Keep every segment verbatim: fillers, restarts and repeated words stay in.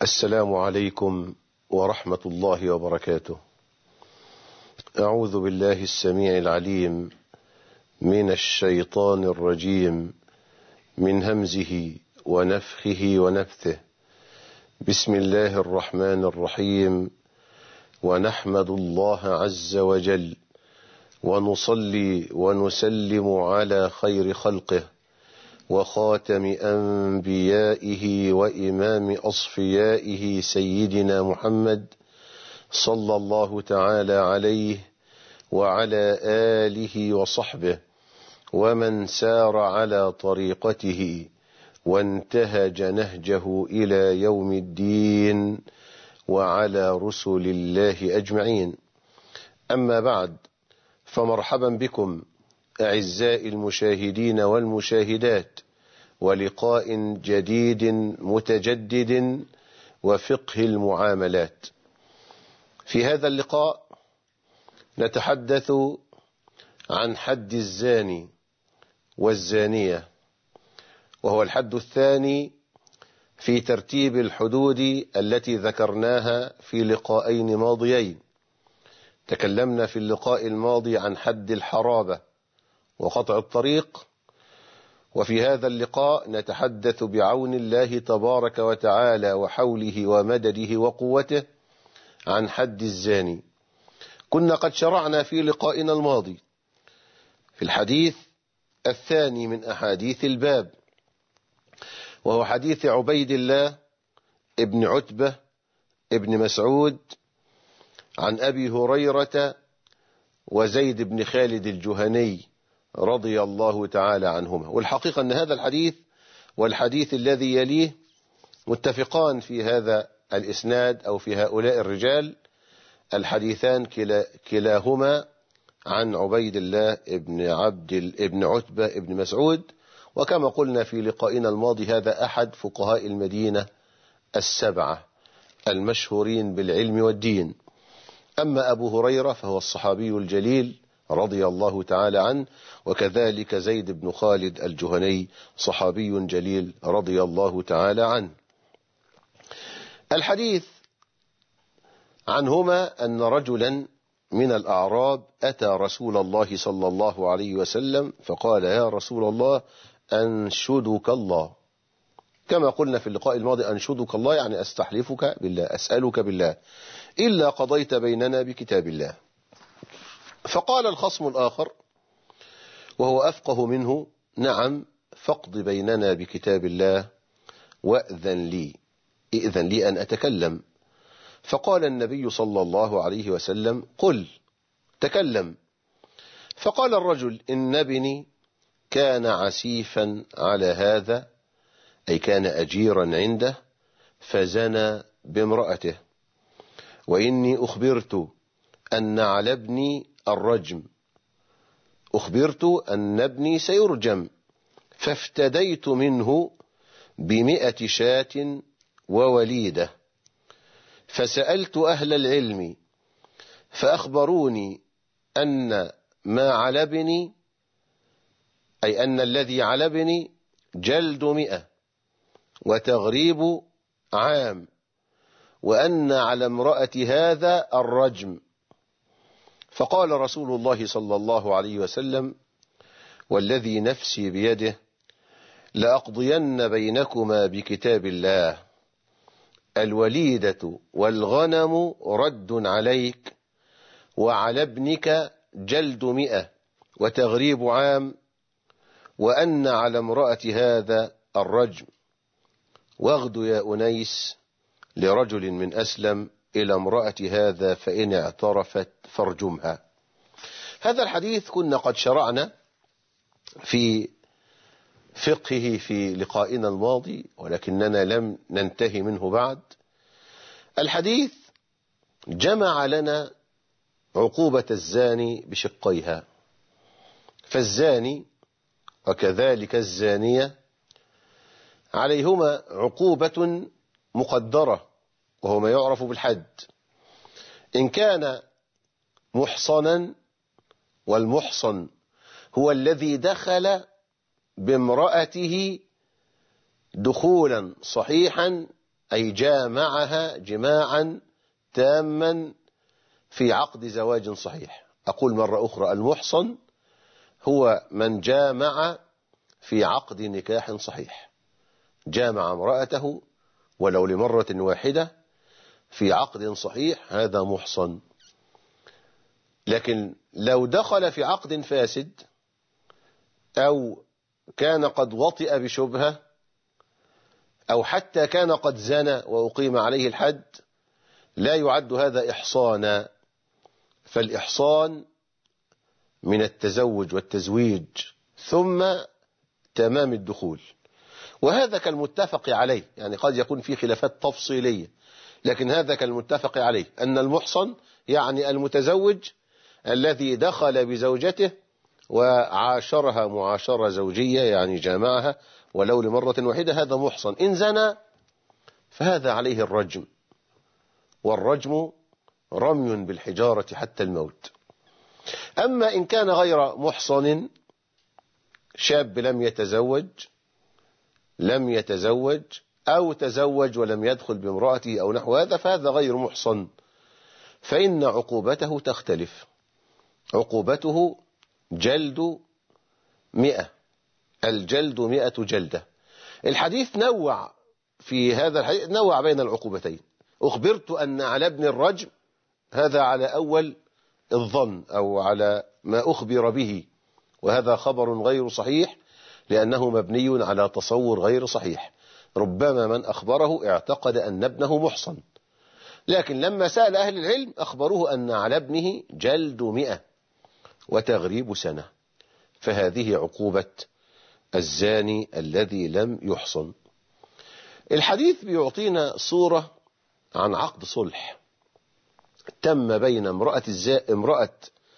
السلام عليكم ورحمة الله وبركاته. أعوذ بالله السميع العليم من الشيطان الرجيم من همزه ونفخه ونفثه. بسم الله الرحمن الرحيم. ونحمد الله عز وجل ونصلي ونسلم على خير خلقه وخاتم أنبيائه وإمام أصفيائه سيدنا محمد صلى الله تعالى عليه وعلى آله وصحبه ومن سار على طريقته وانتهج نهجه إلى يوم الدين وعلى رسل الله أجمعين. أما بعد، فمرحبا بكم أعزائي المشاهدين والمشاهدات، ولقاء جديد متجدد وفقه المعاملات. في هذا اللقاء نتحدث عن حد الزاني والزانية، وهو الحد الثاني في ترتيب الحدود التي ذكرناها في لقاءين ماضيين. تكلمنا في اللقاء الماضي عن حد الحرابة وقطع الطريق، وفي هذا اللقاء نتحدث بعون الله تبارك وتعالى وحوله ومدده وقوته عن حد الزاني. كنا قد شرعنا في لقائنا الماضي في الحديث الثاني من أحاديث الباب، وهو حديث عبيد الله ابن عتبة ابن مسعود عن أبي هريرة وزيد بن خالد الجهني رضي الله تعالى عنهما. والحقيقة أن هذا الحديث والحديث الذي يليه متفقان في هذا الإسناد أو في هؤلاء الرجال. الحديثان كلا كلاهما عن عبيد الله ابن عبد ابن عتبة ابن مسعود، وكما قلنا في لقائنا الماضي هذا أحد فقهاء المدينة السبعة المشهورين بالعلم والدين. أما أبو هريرة فهو الصحابي الجليل رضي الله تعالى عنه، وكذلك زيد بن خالد الجهني صحابي جليل رضي الله تعالى عنه. الحديث عنهما أن رجلا من الأعراب أتى رسول الله صلى الله عليه وسلم فقال: يا رسول الله، أنشدك الله. كما قلنا في اللقاء الماضي، أنشدك الله يعني أستحلفك بالله، أسألك بالله، إلا قضيت بيننا بكتاب الله. فقال الخصم الآخر وهو أفقه منه: نعم، فاقض بيننا بكتاب الله وأذن لي، إذن لي أن أتكلم. فقال النبي صلى الله عليه وسلم: قل، تكلم. فقال الرجل: إن ابني كان عسيفا على هذا، أي كان أجيرا عنده، فزنى بامرأته، وإني أخبرت أن على ابني الرجم، أخبرت أن ابني سيرجم، فافتديت منه بمئة شاة ووليدة، فسألت أهل العلم فأخبروني أن ما على ابني، أي أن الذي على ابني جلد مئة وتغريب عام، وأن على امرأة هذا الرجم. فقال رسول الله صلى الله عليه وسلم: والذي نفسي بيده لأقضين بينكما بكتاب الله، الوليدة والغنم رد عليك، وعلى ابنك جلد مئة وتغريب عام، وأن على امرأة هذا الرجم. واغد يا أنيس لرجل من أسلم إلى امرأة هذا، فإن اعترفت فارجمها. هذا الحديث كنا قد شرعنا في فقهه في لقائنا الماضي، ولكننا لم ننتهي منه بعد. الحديث جمع لنا عقوبة الزاني بشقيها، فالزاني وكذلك الزانية عليهما عقوبة مقدرة، وهو ما يعرف بالحد. إن كان محصنا، والمحصن هو الذي دخل بامرأته دخولا صحيحا أي جامعها جماعا تاما في عقد زواج صحيح. أقول مرة أخرى: المحصن هو من جامع في عقد نكاح صحيح، جامع امرأته ولو لمرة واحدة في عقد صحيح، هذا محصن. لكن لو دخل في عقد فاسد أو كان قد وطئ بشبهة أو حتى كان قد زنى وأقيم عليه الحد، لا يعد هذا إحصانا. فالإحصان من التزوج والتزويج ثم تمام الدخول، وهذا كالمتفق عليه. يعني قد يكون في خلافات تفصيلية، لكن هذا كالمتفق عليه أن المحصن يعني المتزوج الذي دخل بزوجته وعاشرها معاشرة زوجية، يعني جامعها ولو لمرة واحدة، هذا محصن. إن زنى فهذا عليه الرجم، والرجم رمي بالحجارة حتى الموت. أما إن كان غير محصن، شاب لم يتزوج لم يتزوج أو تزوج ولم يدخل بامرأته أو نحو هذا، فهذا غير محصن، فإن عقوبته تختلف. عقوبته جلد مئة، الجلد مئة جلدة. الحديث نوع في هذا الحديث، نوع بين العقوبتين. أخبرت أن على ابن الرجم، هذا على أول الظن أو على ما أخبر به، وهذا خبر غير صحيح لأنه مبني على تصور غير صحيح. ربما من أخبره اعتقد أن ابنه محصن، لكن لما سأل أهل العلم أخبروه أن على ابنه جلد مئة وتغريب سنة، فهذه عقوبة الزاني الذي لم يحصن. الحديث بيعطينا صورة عن عقد صلح تم بين امرأة امرأة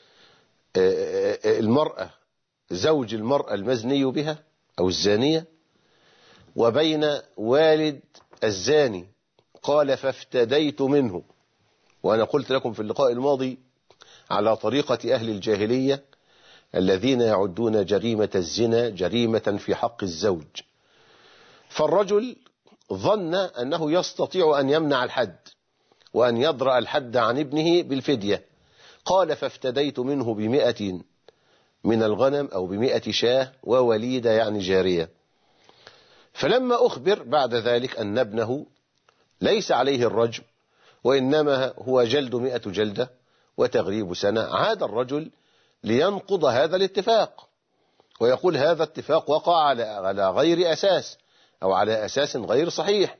المرأة زوج المرأة المزني بها أو الزانية، وبين والد الزاني. قال: فافتديت منه. وأنا قلت لكم في اللقاء الماضي على طريقة أهل الجاهلية الذين يعدون جريمة الزنا جريمة في حق الزوج. فالرجل ظن أنه يستطيع أن يمنع الحد وأن يضرأ الحد عن ابنه بالفدية. قال: فافتديت منه بمئة من الغنم أو بمئة شاه ووليدة، يعني جارية. فلما أخبر بعد ذلك أن ابنه ليس عليه الرجم وإنما هو جلد مئة جلدة وتغريب سنة، عاد الرجل لينقض هذا الاتفاق ويقول: هذا اتفاق وقع على غير أساس أو على أساس غير صحيح،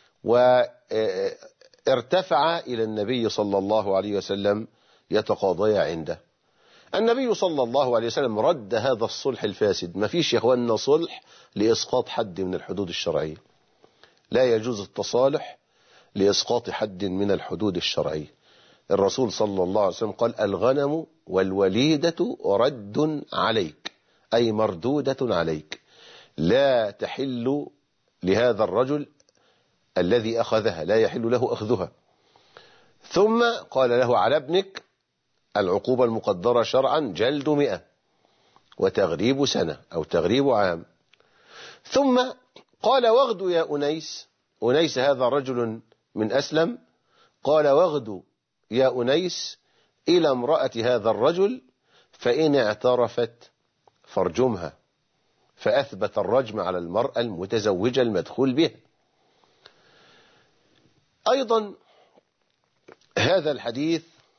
وارتفع إلى النبي صلى الله عليه وسلم يتقاضي عنده. النبي صلى الله عليه وسلم رد هذا الصلح الفاسد. ما فيش يا اخواننا صلح لإسقاط حد من الحدود الشرعية، لا يجوز التصالح لإسقاط حد من الحدود الشرعية. الرسول صلى الله عليه وسلم قال: الغنم والوليدة رد عليك، أي مردودة عليك، لا تحل لهذا الرجل الذي أخذها، لا يحل له أخذها. ثم قال له: على ابنك العقوبة المقدرة شرعا جلد مئة وتغريب سنة أو تغريب عام. ثم قال: واغدوا يا أنيس. أنيس هذا رجل من أسلم. قال: واغدوا يا أنيس إلى امرأة هذا الرجل، فإن اعترفت فارجمها. فأثبت الرجم على المرأة المتزوجة المدخول بها. أيضا هذا الحديث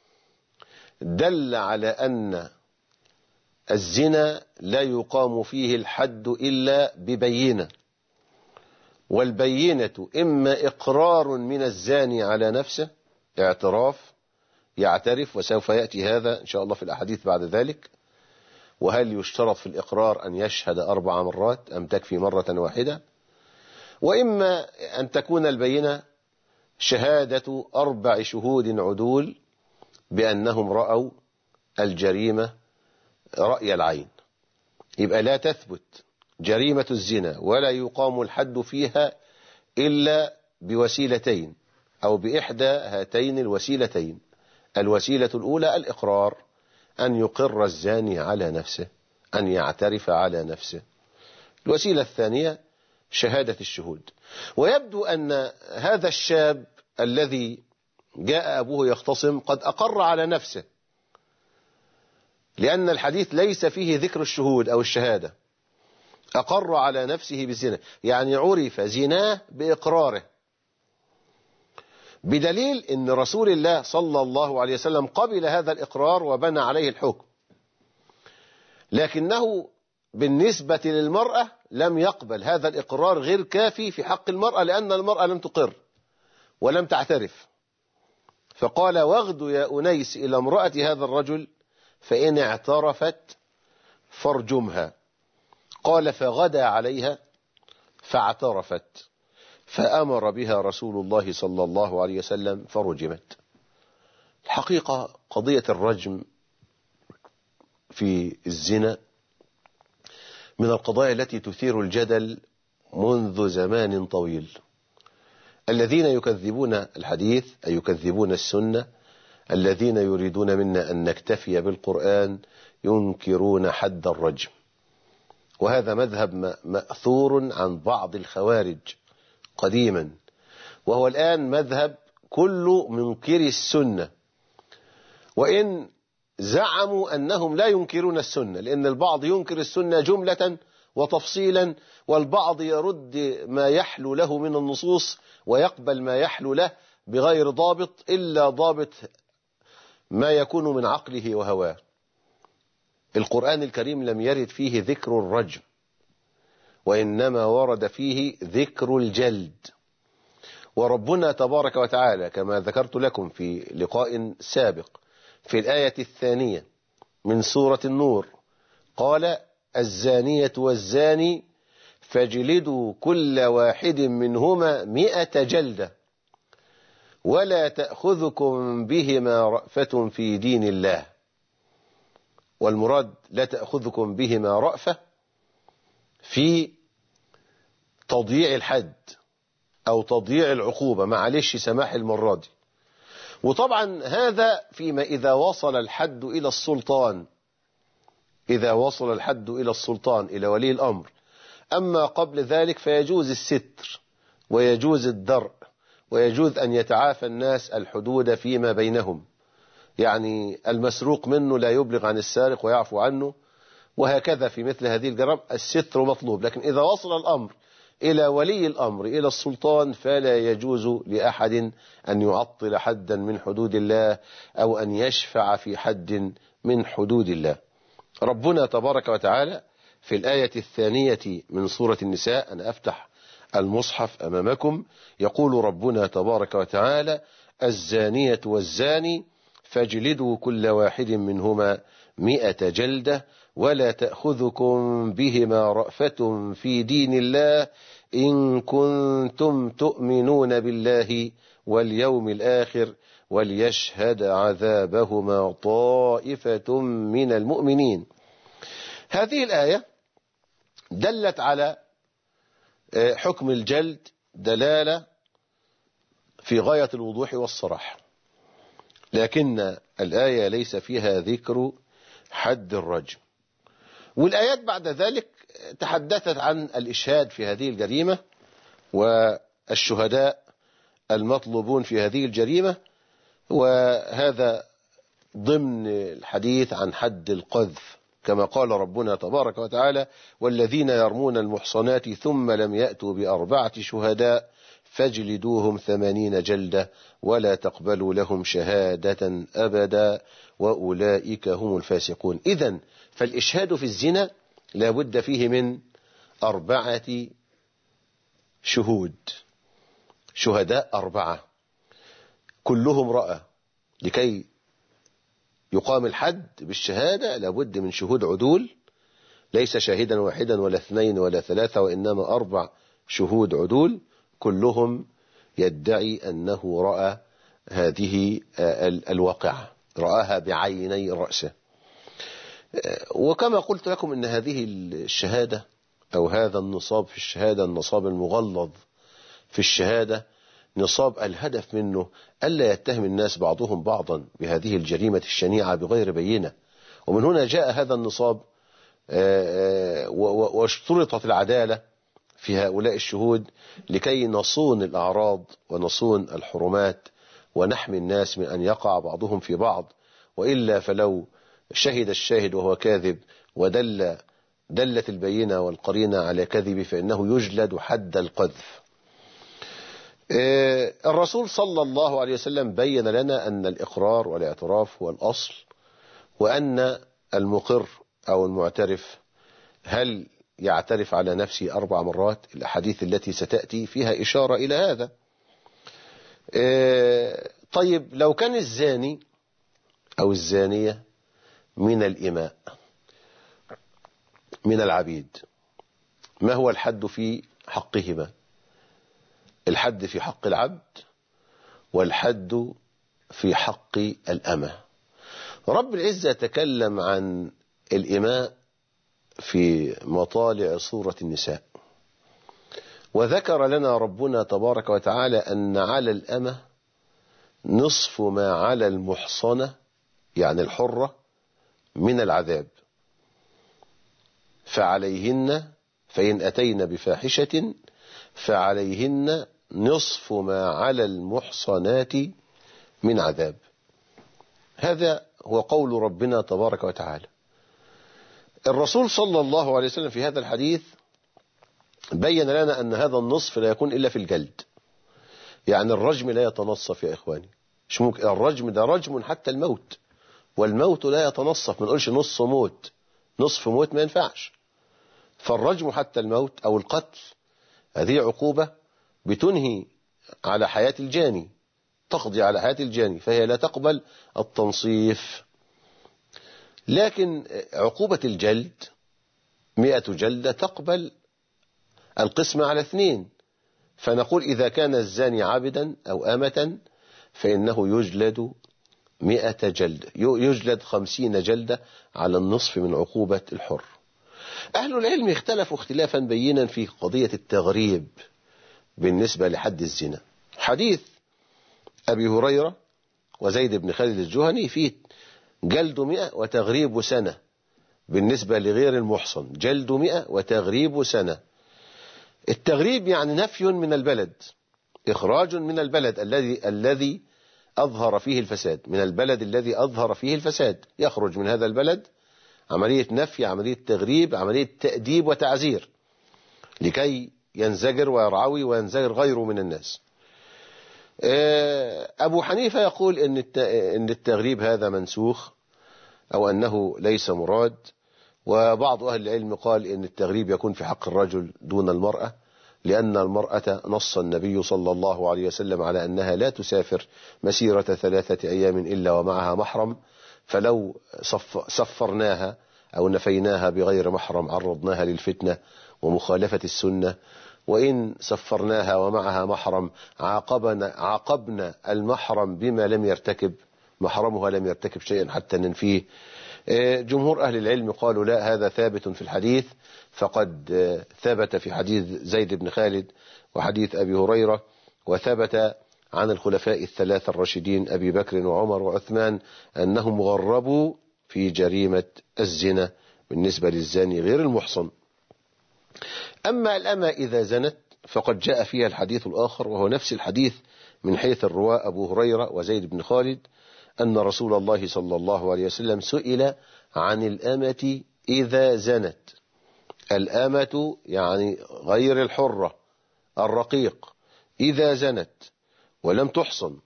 دل على أن الزنا لا يقام فيه الحد إلا ببينة، والبينة إما إقرار من الزاني على نفسه، اعتراف، يعترف، وسوف يأتي هذا إن شاء الله في الأحاديث بعد ذلك. وهل يشترط في الإقرار أن يشهد أربع مرات أم تكفي مرة واحدة؟ وإما أن تكون البينة شهادة أربع شهود عدول بأنهم رأوا الجريمة رأي العين، يبقى لا تثبت جريمة الزنا ولا يقام الحد فيها إلا بوسيلتين أو بإحدى هاتين الوسيلتين. الوسيلة الأولى الإقرار، أن يقر الزاني على نفسه، أن يعترف على نفسه. الوسيلة الثانية شهادة الشهود. ويبدو أن هذا الشاب الذي جاء أبوه يختصم قد أقر على نفسه، لأن الحديث ليس فيه ذكر الشهود أو الشهادة. أقر على نفسه بالزنا، يعني عرف زناه بإقراره، بدليل أن رسول الله صلى الله عليه وسلم قبل هذا الإقرار وبنى عليه الحكم، لكنه بالنسبة للمرأة لم يقبل هذا الإقرار، غير كافي في حق المرأة، لأن المرأة لم تقر ولم تعترف. فقال: واغد يا أنيس إلى امرأة هذا الرجل فإن اعترفت فارجمها. قال: فغدا عليها فاعترفت، فأمر بها رسول الله صلى الله عليه وسلم فرجمت. الحقيقة قضية الرجم في الزنا من القضايا التي تثير الجدل منذ زمان طويل. الذين يكذبون الحديث أي يكذبون السنة، الذين يريدون منا أن نكتفي بالقرآن، ينكرون حد الرجم. وهذا مذهب مأثور عن بعض الخوارج قديما، وهو الآن مذهب كل منكري السنة، وإن زعموا أنهم لا ينكرون السنة، لأن البعض ينكر السنة جملة وتفصيلا، والبعض يرد ما يحلو له من النصوص ويقبل ما يحلو له بغير ضابط، إلا ضابط ما يكون من عقله وهواه. القرآن الكريم لم يرد فيه ذكر الرجم، وإنما ورد فيه ذكر الجلد. وربنا تبارك وتعالى كما ذكرت لكم في لقاء سابق في الآية الثانية من سورة النور قال: الزانية والزاني فاجلدوا كل واحد منهما مئة جلدة ولا تأخذكم بهما رأفة في دين الله. والمراد لا تأخذكم بهما رأفة في تضييع الحد أو تضييع العقوبة، معلش سماح المرة دي. وطبعا هذا فيما إذا وصل الحد إلى السلطان، إذا وصل الحد إلى السلطان إلى ولي الأمر. أما قبل ذلك فيجوز الستر ويجوز الدرء ويجوز أن يتعافى الناس الحدود فيما بينهم، يعني المسروق منه لا يبلغ عن السارق ويعفو عنه، وهكذا في مثل هذه الجرائم الستر مطلوب. لكن إذا وصل الأمر إلى ولي الأمر إلى السلطان فلا يجوز لأحد أن يعطل حدا من حدود الله أو أن يشفع في حد من حدود الله. ربنا تبارك وتعالى في الآية الثانية من سورة النساء، أنا أفتح المصحف أمامكم، يقول ربنا تبارك وتعالى: الزانية والزاني فاجلدوا كل واحد منهما مئة جلدة ولا تأخذكم بهما رأفة في دين الله إن كنتم تؤمنون بالله واليوم الآخر وليشهد عذابهما طائفة من المؤمنين. هذه الآية دلت على حكم الجلد دلالة في غاية الوضوح والصراحة، لكن الآية ليس فيها ذكر حد الرجم. والآيات بعد ذلك تحدثت عن الإشهاد في هذه الجريمة والشهداء المطلوبون في هذه الجريمة، وهذا ضمن الحديث عن حد القذف، كما قال ربنا تبارك وتعالى: والذين يرمون المحصنات ثم لم يأتوا بأربعة شهداء فاجلدوهم ثمانين جلدة ولا تقبلوا لهم شهادة أبدا وأولئك هم الفاسقون. إذن فالإشهاد في الزنا لا بد فيه من أربعة شهود، شهداء أربعة كلهم رأى. لكي يقام الحد بالشهادة لابد من شهود عدول، ليس شاهدا واحدا ولا اثنين ولا ثلاثة، وإنما أربع شهود عدول كلهم يدعي أنه رأى هذه الواقعة، رآها بعيني رأسه. وكما قلت لكم أن هذه الشهادة أو هذا النصاب في الشهادة، النصاب المغلظ في الشهادة، نصاب الهدف منه ألا يتهم الناس بعضهم بعضا بهذه الجريمة الشنيعة بغير بينة. ومن هنا جاء هذا النصاب واشترطت العدالة في هؤلاء الشهود لكي نصون الأعراض ونصون الحرمات ونحمي الناس من أن يقع بعضهم في بعض، وإلا فلو شهد الشاهد وهو كاذب ودل دلت البينة والقرينة على كذبه فإنه يجلد حد القذف. الرسول صلى الله عليه وسلم بين لنا أن الإقرار والاعتراف هو الأصل، وأن المقر أو المعترف هل يعترف على نفسه أربع مرات؟ الأحاديث التي ستأتي فيها إشارة إلى هذا. طيب لو كان الزاني أو الزانية من الإماء من العبيد، ما هو الحد في حقهما؟ الحد في حق العبد والحد في حق الأمة. رب العزة تكلم عن الإماء في مطالع سورة النساء، وذكر لنا ربنا تبارك وتعالى أن على الأمة نصف ما على المحصنة يعني الحرة من العذاب، فعليهن فإن أتين بفاحشة فعليهن نصف ما على المحصنات من عذاب. هذا هو قول ربنا تبارك وتعالى. الرسول صلى الله عليه وسلم في هذا الحديث بين لنا أن هذا النصف لا يكون إلا في الجلد، يعني الرجم لا يتنصف يا إخواني. مش ممكن الرجم ده رجم حتى الموت، والموت لا يتنصف، ما نقولش نص موت، نصف موت ما ينفعش. فالرجم حتى الموت أو القتل هذه عقوبة بتنهي على حياة الجاني، تقضي على حياة الجاني، فهي لا تقبل التنصيف. لكن عقوبة الجلد مئة جلدة تقبل القسمة على اثنين، فنقول إذا كان الزاني عبدا أو أمة فإنه يجلد مئة جلدة، يجلد خمسين جلدة على النصف من عقوبة الحر. أهل العلم اختلفوا اختلافا بينا في قضية التغريب بالنسبة لحد الزنا. حديث أبي هريرة وزيد بن خالد الجهني فيه جلد مئة وتغريب سنة بالنسبة لغير المحصن، جلد مئة وتغريب سنة. التغريب يعني نفي من البلد، إخراج من البلد الذي الذي أظهر فيه الفساد، من البلد الذي أظهر فيه الفساد يخرج من هذا البلد، عملية نفي، عملية تغريب، عملية تأديب وتعزير لكي ينزجر ويرعوي وينزجر غيره من الناس. أبو حنيفة يقول إن التغريب هذا منسوخ أو أنه ليس مراد، وبعض أهل العلم قال إن التغريب يكون في حق الرجل دون المرأة، لأن المرأة نص النبي صلى الله عليه وسلم على أنها لا تسافر مسيرة ثلاثة أيام إلا ومعها محرم، فلو سفرناها أو نفيناها بغير محرم عرضناها للفتنة ومخالفة السنة، وإن سفرناها ومعها محرم عاقبنا, عاقبنا المحرم بما لم يرتكب، محرمها لم يرتكب شيئا حتى ننفيه. جمهور أهل العلم قالوا لا، هذا ثابت في الحديث، فقد ثبت في حديث زيد بن خالد وحديث أبي هريرة، وثبت عن الخلفاء الثلاثة الراشدين أبي بكر وعمر وعثمان أنهم غربوا في جريمة الزنا بالنسبة للزاني غير المحصن. أما الأمة إذا زنت فقد جاء فيها الحديث الآخر، وهو نفس الحديث من حيث الرواة أبو هريرة وزيد بن خالد، أن رسول الله صلى الله عليه وسلم سئل عن الأمة إذا زنت. الأمة يعني غير الحرة الرقيق إذا زنت ولم تحصن.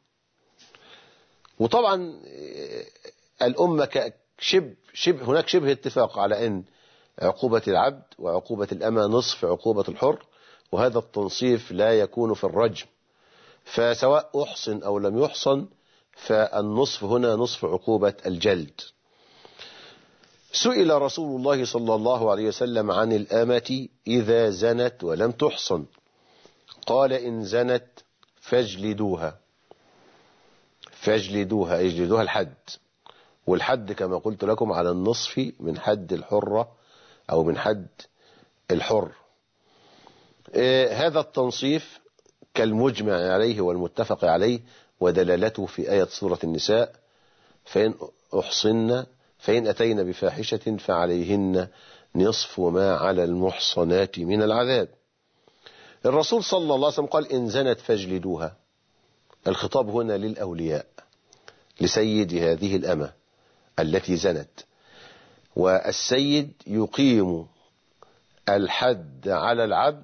وطبعا الأمة شبه, شبه هناك شبه اتفاق على أن عقوبة العبد وعقوبة الأمة نصف عقوبة الحر، وهذا التنصيف لا يكون في الرجم، فسواء أحصن أو لم يحصن فالنصف هنا نصف عقوبة الجلد. سئل رسول الله صلى الله عليه وسلم عن الأمة إذا زنت ولم تحصن، قال إن زنت فاجلدوها. فاجلدوها اجلدوها الحد، والحد كما قلت لكم على النصف من حد الحرة أو من حد الحر. آه هذا التنصيف كالمجمع عليه والمتفق عليه، ودلالته في آية سورة النساء: فإن أحصن فإن أتين بفاحشة فعليهن نصف ما على المحصنات من العذاب. الرسول صلى الله عليه وسلم قال إن زنت فاجلدوها. الخطاب هنا للأولياء، لسيد هذه الأمة التي زنت، والسيد يقيم الحد على العبد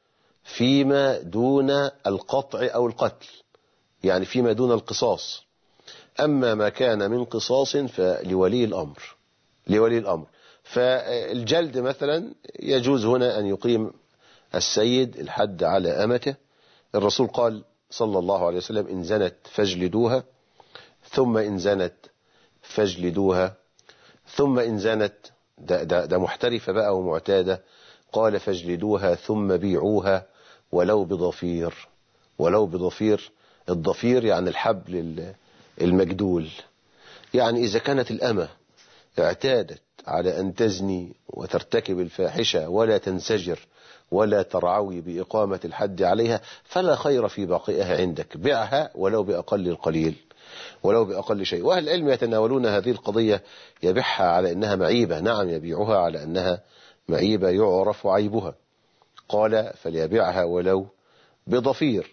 فيما دون القطع أو القتل، يعني فيما دون القصاص. أما ما كان من قصاص فلولي الأمر، لولي الأمر. فالجلد مثلا يجوز هنا أن يقيم السيد الحد على أمته. الرسول قال صلى الله عليه وسلم إن زنت فاجلدوها، ثم إن زنت فاجلدوها، ثم إن زنت، ده, ده, ده محترفة بقى ومعتادة، قال فاجلدوها ثم بيعوها ولو بضفير. ولو بضفير، الضفير يعني الحبل المجدول. يعني إذا كانت الأمة اعتادت على أن تزني وترتكب الفاحشة ولا تنسجر ولا ترعوي بإقامة الحد عليها، فلا خير في بقائها عندك، بعها ولو بأقل القليل، ولو بأقل شيء. وأهل العلم يتناولون هذه القضية، يبيعها على أنها معيبة، نعم يبيعها على أنها معيبة يعرف عيبها، قال فليبيعها ولو بضفير.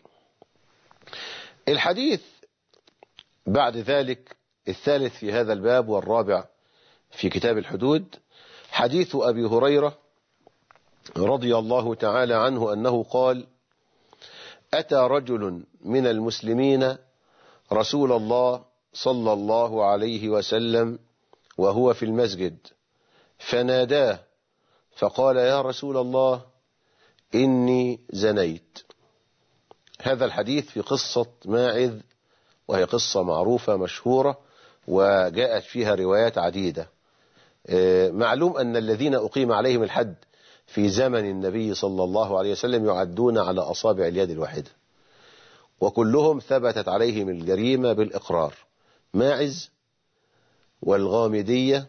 الحديث بعد ذلك الثالث في هذا الباب والرابع في كتاب الحدود، حديث أبي هريرة رضي الله تعالى عنه أنه قال أتى رجل من المسلمين رسول الله صلى الله عليه وسلم وهو في المسجد فناداه فقال يا رسول الله إني زنيت. هذا الحديث في قصة ماعذ، وهي قصة معروفة مشهورة وجاءت فيها روايات عديدة. معلوم أن الذين أقيم عليهم الحد في زمن النبي صلى الله عليه وسلم يعدون على أصابع اليد الواحدة، وكلهم ثبتت عليهم الجريمة بالإقرار، ماعز والغامدية،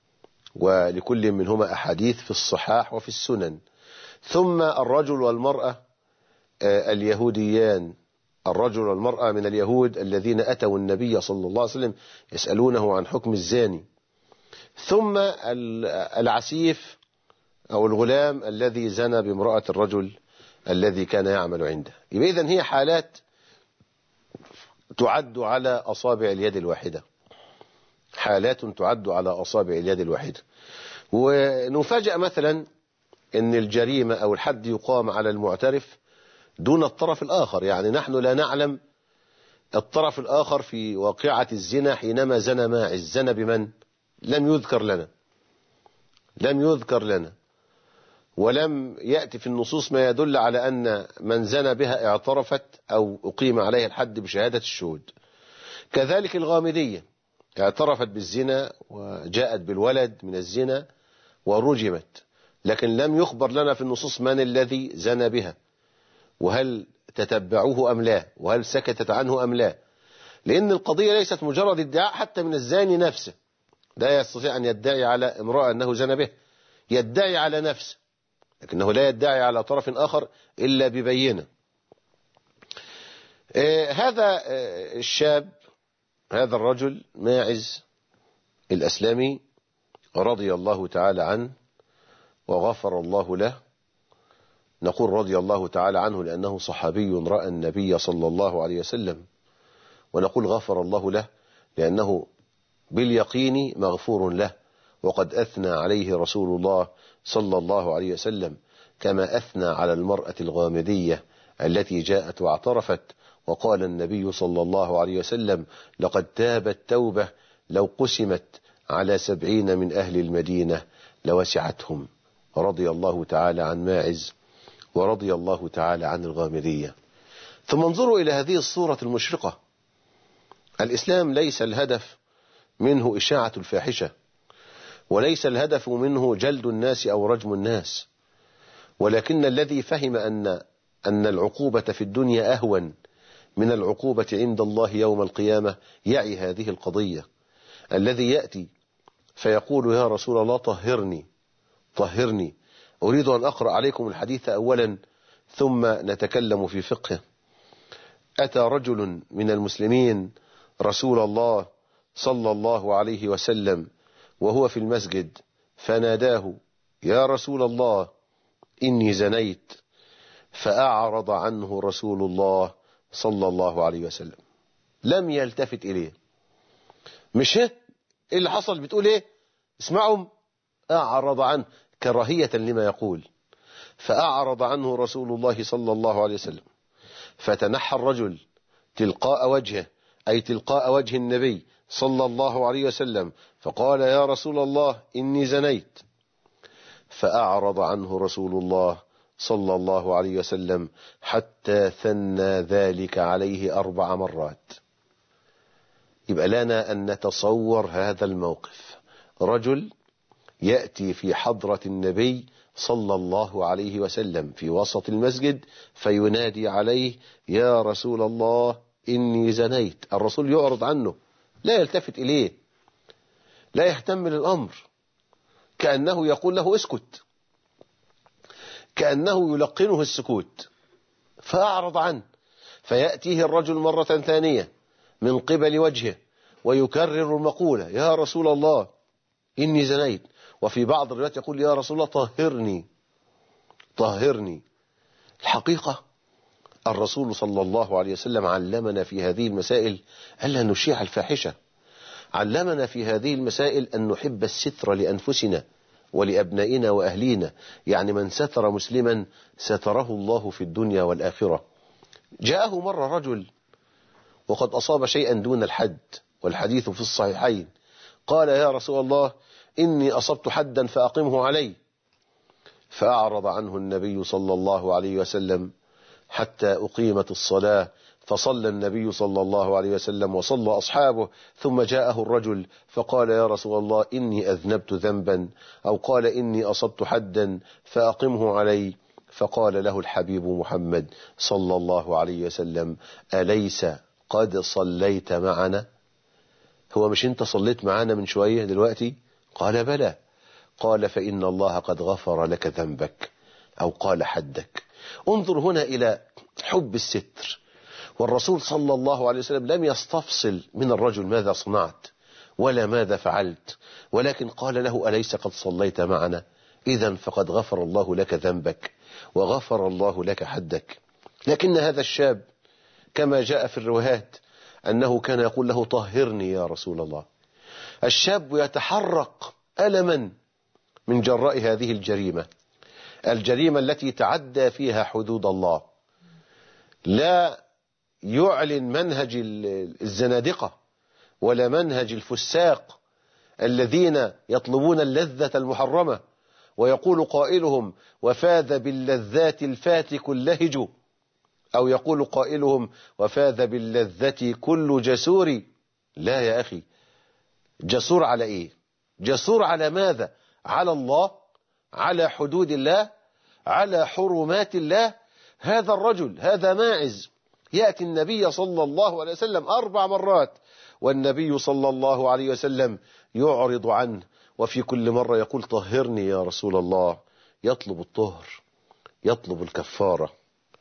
ولكل منهما أحاديث في الصحاح وفي السنن. ثم الرجل والمرأة اليهوديان، الرجل والمرأة من اليهود الذين أتوا النبي صلى الله عليه وسلم يسألونه عن حكم الزاني. ثم العسيف أو الغلام الذي زنى بامرأة الرجل الذي كان يعمل عنده. يبقى إذن هي حالات تعد على أصابع اليد الواحدة، حالات تعد على أصابع اليد الواحدة. ونفاجأ مثلا أن الجريمة أو الحد يقام على المعترف دون الطرف الآخر، يعني نحن لا نعلم الطرف الآخر في واقعة الزنا حينما زنى ماعز زنى بمن؟ لم يذكر لنا، لم يذكر لنا، ولم يأتي في النصوص ما يدل على أن من زنى بها اعترفت أو أقيم عليها الحد بشهادة الشهود. كذلك الغامدية اعترفت بالزنا وجاءت بالولد من الزنا ورجمت، لكن لم يخبر لنا في النصوص من الذي زنى بها، وهل تتبعوه أم لا، وهل سكتت عنه أم لا. لأن القضية ليست مجرد ادعاء حتى من الزاني نفسه، لا يستطيع أن يدعي على امرأة أنه زنى به، يدعي على نفسه، لكنه لا يدعي على طرف آخر إلا ببينة. آه هذا آه الشاب، هذا الرجل ماعز الأسلمي رضي الله تعالى عنه وغفر الله له. نقول رضي الله تعالى عنه لأنه صحابي رأى النبي صلى الله عليه وسلم، ونقول غفر الله له لأنه باليقين مغفور له، وقد أثنى عليه رسول الله صلى الله عليه وسلم كما أثنى على المرأة الغامدية التي جاءت واعترفت، وقال النبي صلى الله عليه وسلم لقد تابت توبة لو قسمت على سبعين من أهل المدينة لوسعتهم. رضي الله تعالى عن ماعز ورضي الله تعالى عن الغامدية. ثم انظروا إلى هذه الصورة المشرقة. الإسلام ليس الهدف منه إشاعة الفاحشة، وليس الهدف منه جلد الناس أو رجم الناس، ولكن الذي فهم أن أن العقوبة في الدنيا أهون من العقوبة عند الله يوم القيامة يعي هذه القضية. الذي يأتي فيقول يا رسول الله طهرني طهرني، أريد أن أقرأ عليكم الحديث أولا ثم نتكلم في فقه. أتى رجل من المسلمين رسول الله صلى الله عليه وسلم وهو في المسجد فناداه يا رسول الله إني زنيت. فأعرض عنه رسول الله صلى الله عليه وسلم، لم يلتفت إليه. مش ايه اللي حصل؟ بتقول ايه؟ اسمعوا، أعرض عنه كراهية لما يقول. فأعرض عنه رسول الله صلى الله عليه وسلم، فتنحى الرجل تلقاء وجهه، أي تلقاء وجه النبي صلى الله عليه وسلم، فقال يا رسول الله إني زنيت. فأعرض عنه رسول الله صلى الله عليه وسلم حتى ثنى ذلك عليه أربع مرات. يبقى لنا أن نتصور هذا الموقف، رجل يأتي في حضرة النبي صلى الله عليه وسلم في وسط المسجد فينادي عليه يا رسول الله إني زنيت. الرسول يعرض عنه، لا يلتفت إليه، لا يهتم للأمر، كأنه يقول له اسكت، كأنه يلقنه السكوت. فأعرض عنه، فيأتيه الرجل مرة ثانية من قبل وجهه ويكرر المقولة يا رسول الله إني زنيت. وفي بعض الروايات يقول يا رسول الله طهرني طهرني. الحقيقة الرسول صلى الله عليه وسلم علمنا في هذه المسائل ألا نشيع الفاحشة، علمنا في هذه المسائل أن نحب الستر لأنفسنا ولأبنائنا وأهلينا. يعني من ستر مسلما ستره الله في الدنيا والآخرة. جاءه مرة رجل وقد أصاب شيئا دون الحد، والحديث في الصحيحين، قال يا رسول الله إني أصبت حدا فأقمه علي. فأعرض عنه النبي صلى الله عليه وسلم حتى أقيمت الصلاة، فصلى النبي صلى الله عليه وسلم وصلى أصحابه، ثم جاءه الرجل فقال يا رسول الله إني أذنبت ذنبا، أو قال إني أصبت حدا فأقمه علي. فقال له الحبيب محمد صلى الله عليه وسلم أليس قد صليت معنا؟ هو مش أنت صليت معنا من شوية دلوقتي؟ قال بلى. قال فإن الله قد غفر لك ذنبك، أو قال حدك. انظر هنا إلى حب الستر، والرسول صلى الله عليه وسلم لم يستفصل من الرجل ماذا صنعت ولا ماذا فعلت، ولكن قال له أليس قد صليت معنا؟ إذن فقد غفر الله لك ذنبك وغفر الله لك حدك. لكن هذا الشاب كما جاء في الروايات أنه كان يقول له طهرني يا رسول الله. الشاب يتحرق ألما من جراء هذه الجريمة، الجريمة التي تعدى فيها حدود الله. لا يعلن منهج الزنادقة ولا منهج الفساق الذين يطلبون اللذة المحرمة، ويقول قائلهم وفاذ باللذات الفاتك اللهج، أو يقول قائلهم وفاذ باللذة كل جسور. لا يا أخي، جسور على إيه؟ جسور على ماذا؟ على الله، على حدود الله، على حرمات الله. هذا الرجل، هذا ماعز، يأتي النبي صلى الله عليه وسلم أربع مرات، والنبي صلى الله عليه وسلم يعرض عنه، وفي كل مرة يقول طهرني يا رسول الله، يطلب الطهر، يطلب الكفارة.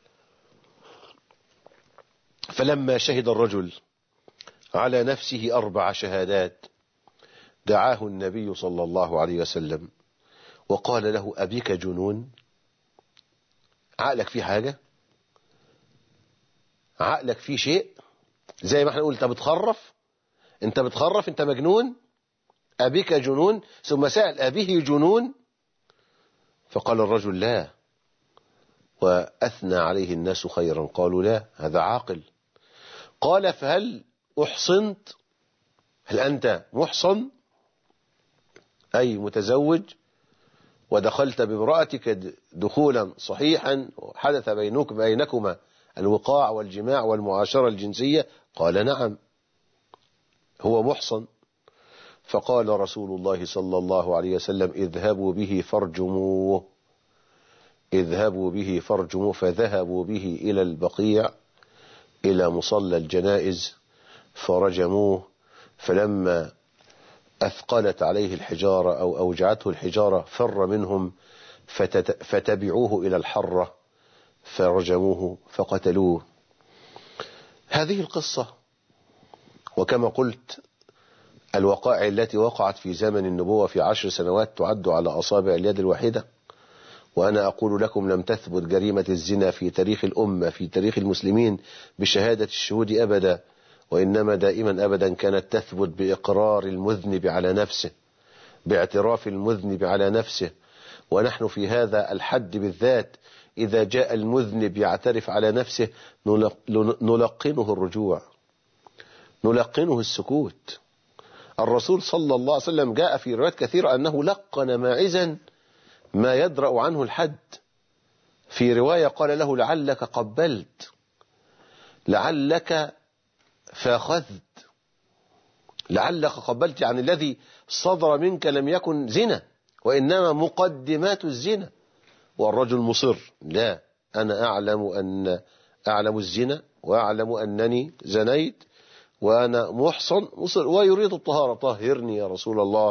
فلما شهد الرجل على نفسه أربع شهادات دعاه النبي صلى الله عليه وسلم وقال له أبيك جنون؟ عقلك فيه حاجة؟ عقلك فيه شيء؟ زي ما احنا نقول انت بتخرف، انت بتخرف، انت مجنون. أبيك جنون؟ ثم سأل أبيه جنون؟ فقال الرجل لا، وأثنى عليه الناس خيرا، قالوا لا هذا عاقل. قال فهل أحصنت؟ هل أنت محصن أي متزوج ودخلت بامرأتك دخولا صحيحا وحدث بينك بينكما الوقاع والجماع والمعاشرة الجنسية؟ قال نعم هو محصن. فقال رسول الله صلى الله عليه وسلم اذهبوا به فارجموه، اذهبوا به فارجموه. فذهبوا به إلى البقيع، إلى مصلى الجنائز، فرجموه. فلما أثقلت عليه الحجارة أو أوجعته الحجارة فر منهم، فتبعوه إلى الحرة فرجموه فقتلوه. هذه القصة، وكما قلت الوقائع التي وقعت في زمن النبوة في عشر سنوات تعد على أصابع اليد الواحدة، وأنا أقول لكم لم تثبت جريمة الزنا في تاريخ الأمة في تاريخ المسلمين بشهادة الشهود أبدا، وإنما دائما أبدا كانت تثبت بإقرار المذنب على نفسه، باعتراف المذنب على نفسه. ونحن في هذا الحد بالذات إذا جاء المذنب يعترف على نفسه نلقنه الرجوع، نلقنه السكوت. الرسول صلى الله عليه وسلم جاء في روايات كثيرة أنه لقن ماعزا ما يدرأ عنه الحد. في رواية قال له لعلك قبلت، لعلك فاخذت. لعلك قبلت يعني الذي صدر منك لم يكن زنا، وإنما مقدمات الزنا. والرجل مصر، لا أنا أعلم أن أعلم الزنا وأعلم أنني زنيت وأنا محصن مصر ويريد الطهارة. طهرني يا رسول الله.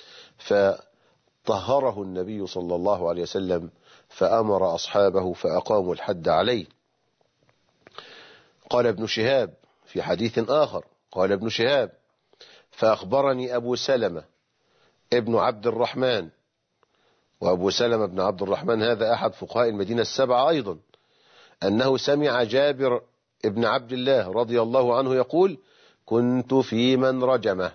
فطهره النبي صلى الله عليه وسلم فأمر أصحابه فأقاموا الحد عليه. قال ابن شهاب في حديث آخر، قال ابن شهاب فأخبرني أبو سلمة ابن عبد الرحمن، وأبو سلمة بن عبد الرحمن هذا أحد فقهاء المدينة السبعة أيضا، أنه سمع جابر ابن عبد الله رضي الله عنه يقول كنت في من رجمه،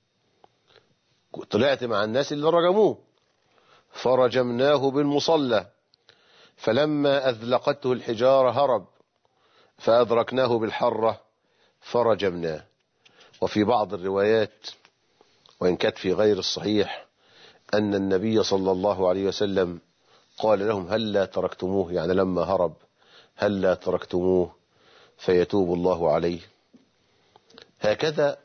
طلعت مع الناس اللي رجموه، فرجمناه بالمصلى، فلما أذلقته الحجارة هرب، فأدركناه بالحرة فرجمناه. وفي بعض الروايات وإن كانت في غير الصحيح أن النبي صلى الله عليه وسلم قال لهم هل لا تركتموه، يعني لما هرب هل لا تركتموه فيتوب الله عليه. هكذا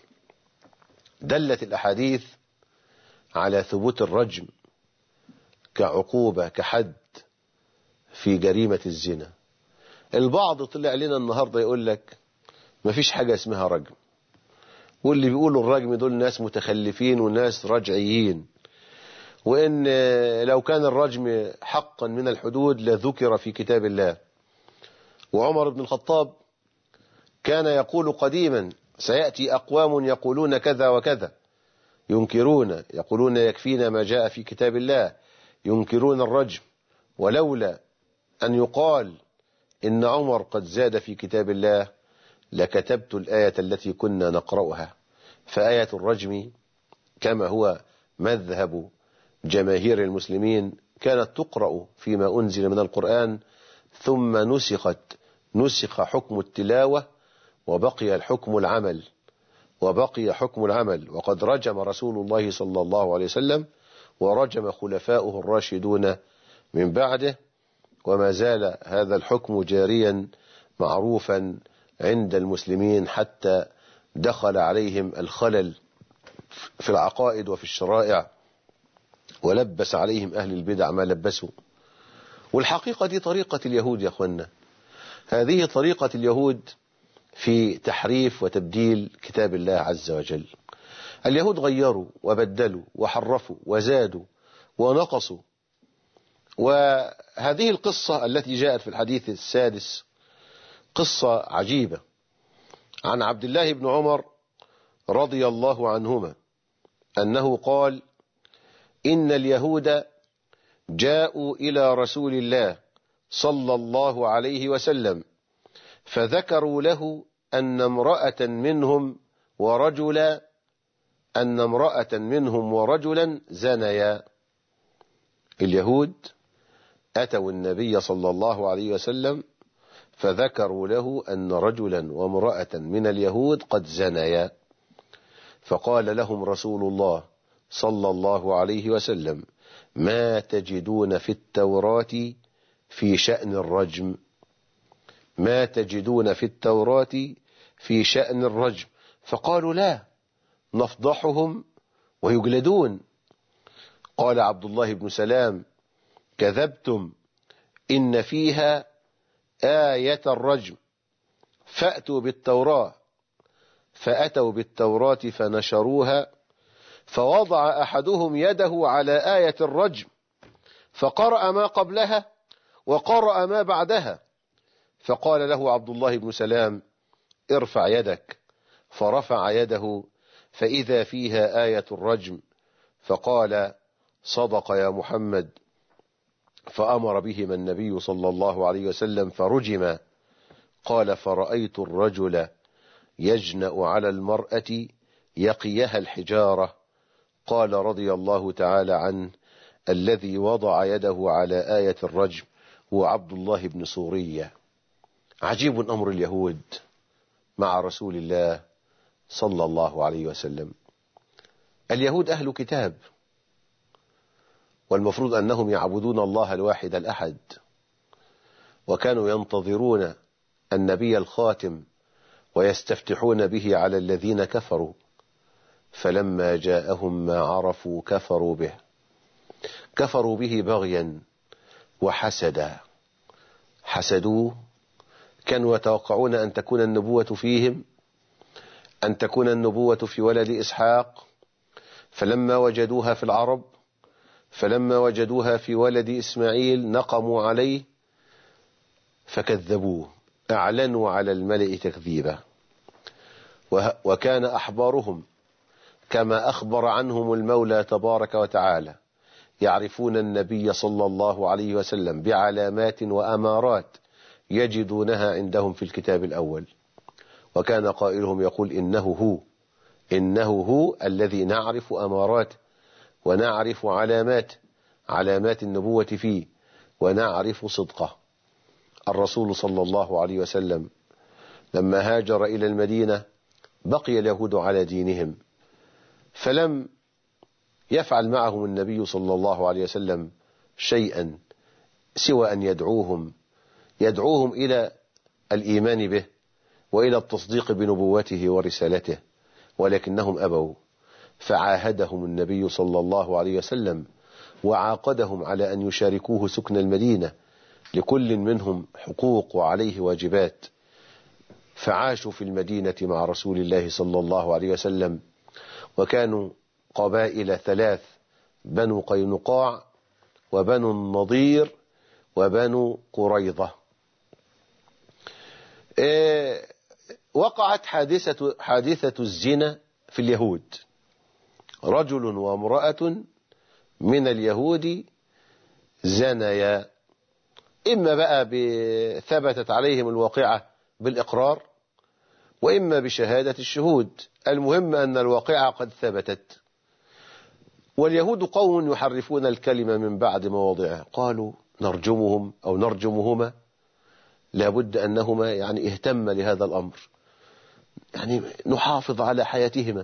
دلت الأحاديث على ثبوت الرجم كعقوبة كحد في جريمة الزنا. البعض طلع لنا النهاردة يقول لك مفيش حاجة اسمها رجم، واللي بيقولوا الرجم دول ناس متخلفين وناس رجعيين، وإن لو كان الرجم حقا من الحدود لذكر في كتاب الله. وعمر بن الخطاب كان يقول قديما سيأتي أقوام يقولون كذا وكذا، ينكرون يقولون يكفينا ما جاء في كتاب الله، ينكرون الرجم، ولولا أن يقال إن عمر قد زاد في كتاب الله لكتبت الآية التي كنا نقرأها. فآية الرجم كما هو مذهب جماهير المسلمين كانت تقرأ فيما أنزل من القرآن، ثم نسخت نسخ حكم التلاوة وبقي الحكم العمل وبقي حكم العمل وقد رجم رسول الله صلى الله عليه وسلم ورجم خلفاؤه الراشدون من بعده، وما زال هذا الحكم جاريا معروفا عند المسلمين حتى دخل عليهم الخلل في العقائد وفي الشرائع ولبس عليهم أهل البدع ما لبسوا. والحقيقة دي طريقة اليهود يا أخوانا، هذه طريقة اليهود في تحريف وتبديل كتاب الله عز وجل. اليهود غيروا وبدلوا وحرفوا وزادوا ونقصوا. وهذه القصة التي جاءت في الحديث السادس قصة عجيبة عن عبد الله بن عمر رضي الله عنهما أنه قال إن اليهود جاءوا إلى رسول الله صلى الله عليه وسلم فذكروا له أن امرأة منهم ورجلا أن امرأة منهم ورجلا زنيا. اليهود أتوا النبي صلى الله عليه وسلم فذكروا له أن رجلا وامرأة من اليهود قد زنيا، فقال لهم رسول الله صلى الله عليه وسلم ما تجدون في التوراة في شأن الرجم، ما تجدون في التوراة في شأن الرجم. فقالوا لا نفضحهم ويجلدون. قال عبد الله بن سلام كذبتم إن فيها آية الرجم، فأتوا بالتوراة. فأتوا بالتوراة فنشروها، فوضع أحدهم يده على آية الرجم فقرأ ما قبلها وقرأ ما بعدها، فقال له عبد الله بن سلام ارفع يدك، فرفع يده فإذا فيها آية الرجم، فقال صدق يا محمد، فأمر بهما النبي صلى الله عليه وسلم فرجما. قال فرأيت الرجل يجنأ على المرأة يقيها الحجارة. قال رضي الله تعالى عنه الذي وضع يده على آية الرجم هو عبد الله بن سورية. عجيب أمر اليهود مع رسول الله صلى الله عليه وسلم. اليهود أهل كتاب، والمفروض أنهم يعبدون الله الواحد الأحد، وكانوا ينتظرون النبي الخاتم ويستفتحون به على الذين كفروا، فلما جاءهم ما عرفوا كفروا به كفروا به بغيا وحسدا. حسدوه، كانوا يتوقعون أن تكون النبوة فيهم، أن تكون النبوة في ولد إسحاق، فلما وجدوها في العرب، فلما وجدوها في ولد إسماعيل نقموا عليه فكذبوه، أعلنوا على الملأ تكذيبا. وكان أحبارهم كما أخبر عنهم المولى تبارك وتعالى يعرفون النبي صلى الله عليه وسلم بعلامات وأمارات يجدونها عندهم في الكتاب الأول، وكان قائلهم يقول إنه هو إنه هو الذي نعرف أمارات ونعرف علامات علامات النبوة فيه ونعرف صدقه. الرسول صلى الله عليه وسلم لما هاجر إلى المدينة بقي اليهود على دينهم، فلم يفعل معهم النبي صلى الله عليه وسلم شيئا سوى أن يدعوهم يدعوهم إلى الإيمان به وإلى التصديق بنبوته ورسالته، ولكنهم أبوا، فعاهدهم النبي صلى الله عليه وسلم وعاقدهم على أن يشاركوه سكن المدينة، لكل منهم حقوق وعليه واجبات، فعاشوا في المدينة مع رسول الله صلى الله عليه وسلم. وكانوا قبائل ثلاث: بنو قينقاع وبنو النضير وبنو قريظة. إيه وقعت حادثة, حادثة الزنا في اليهود. رجل وامرأة من اليهود زنيا، إما بقى ثبتت عليهم الواقعة بالإقرار وإما بشهادة الشهود، المهم أن الواقعة قد ثبتت. واليهود قوم يحرفون الكلمة من بعد مواضعه، قالوا نرجمهم أو نرجمهما، لابد أنهما يعني اهتم لهذا الأمر، يعني نحافظ على حياتهما.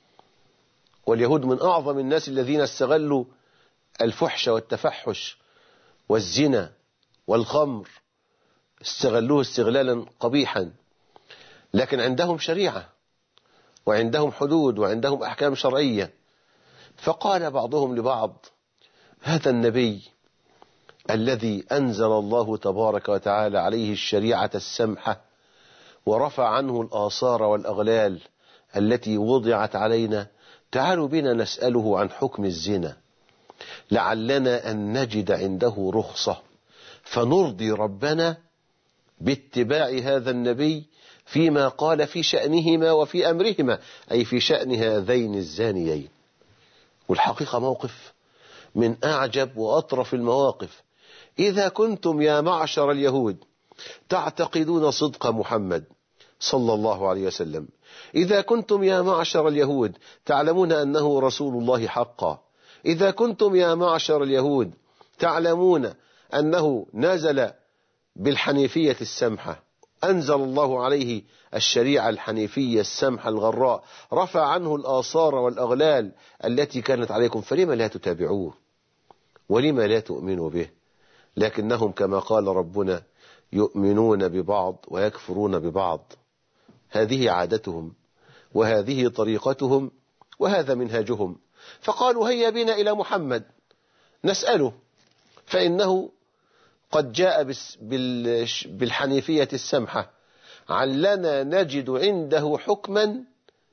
واليهود من أعظم الناس الذين استغلوا الفحش والتفحش والزنا والخمر، استغلوه استغلالا قبيحا، لكن عندهم شريعة وعندهم حدود وعندهم أحكام شرعية. فقال بعضهم لبعض: هذا النبي الذي أنزل الله تبارك وتعالى عليه الشريعة السمحة ورفع عنه الآثار والأغلال التي وضعت علينا، تعالوا بنا نسأله عن حكم الزنا، لعلنا أن نجد عنده رخصة فنرضي ربنا باتباع هذا النبي فيما قال في شأنهما وفي أمرهما، أي في شأن هذين الزانيين. والحقيقة موقف من أعجب وأطرف المواقف. إذا كنتم يا معشر اليهود تعتقدون صدق محمد صلى الله عليه وسلم، إذا كنتم يا معشر اليهود تعلمون أنه رسول الله حقا، إذا كنتم يا معشر اليهود تعلمون أنه نزل بالحنيفية السمحة، أنزل الله عليه الشريعة الحنيفية السمحة الغراء، رفع عنه الآثار والأغلال التي كانت عليكم، فلما لا تتابعوه ولما لا تؤمنوا به؟ لكنهم كما قال ربنا يؤمنون ببعض ويكفرون ببعض. هذه عادتهم وهذه طريقتهم وهذا منهاجهم. فقالوا هيا بنا إلى محمد نسأله، فإنه قد جاء بالحنيفية السمحة، علنا نجد عنده حكما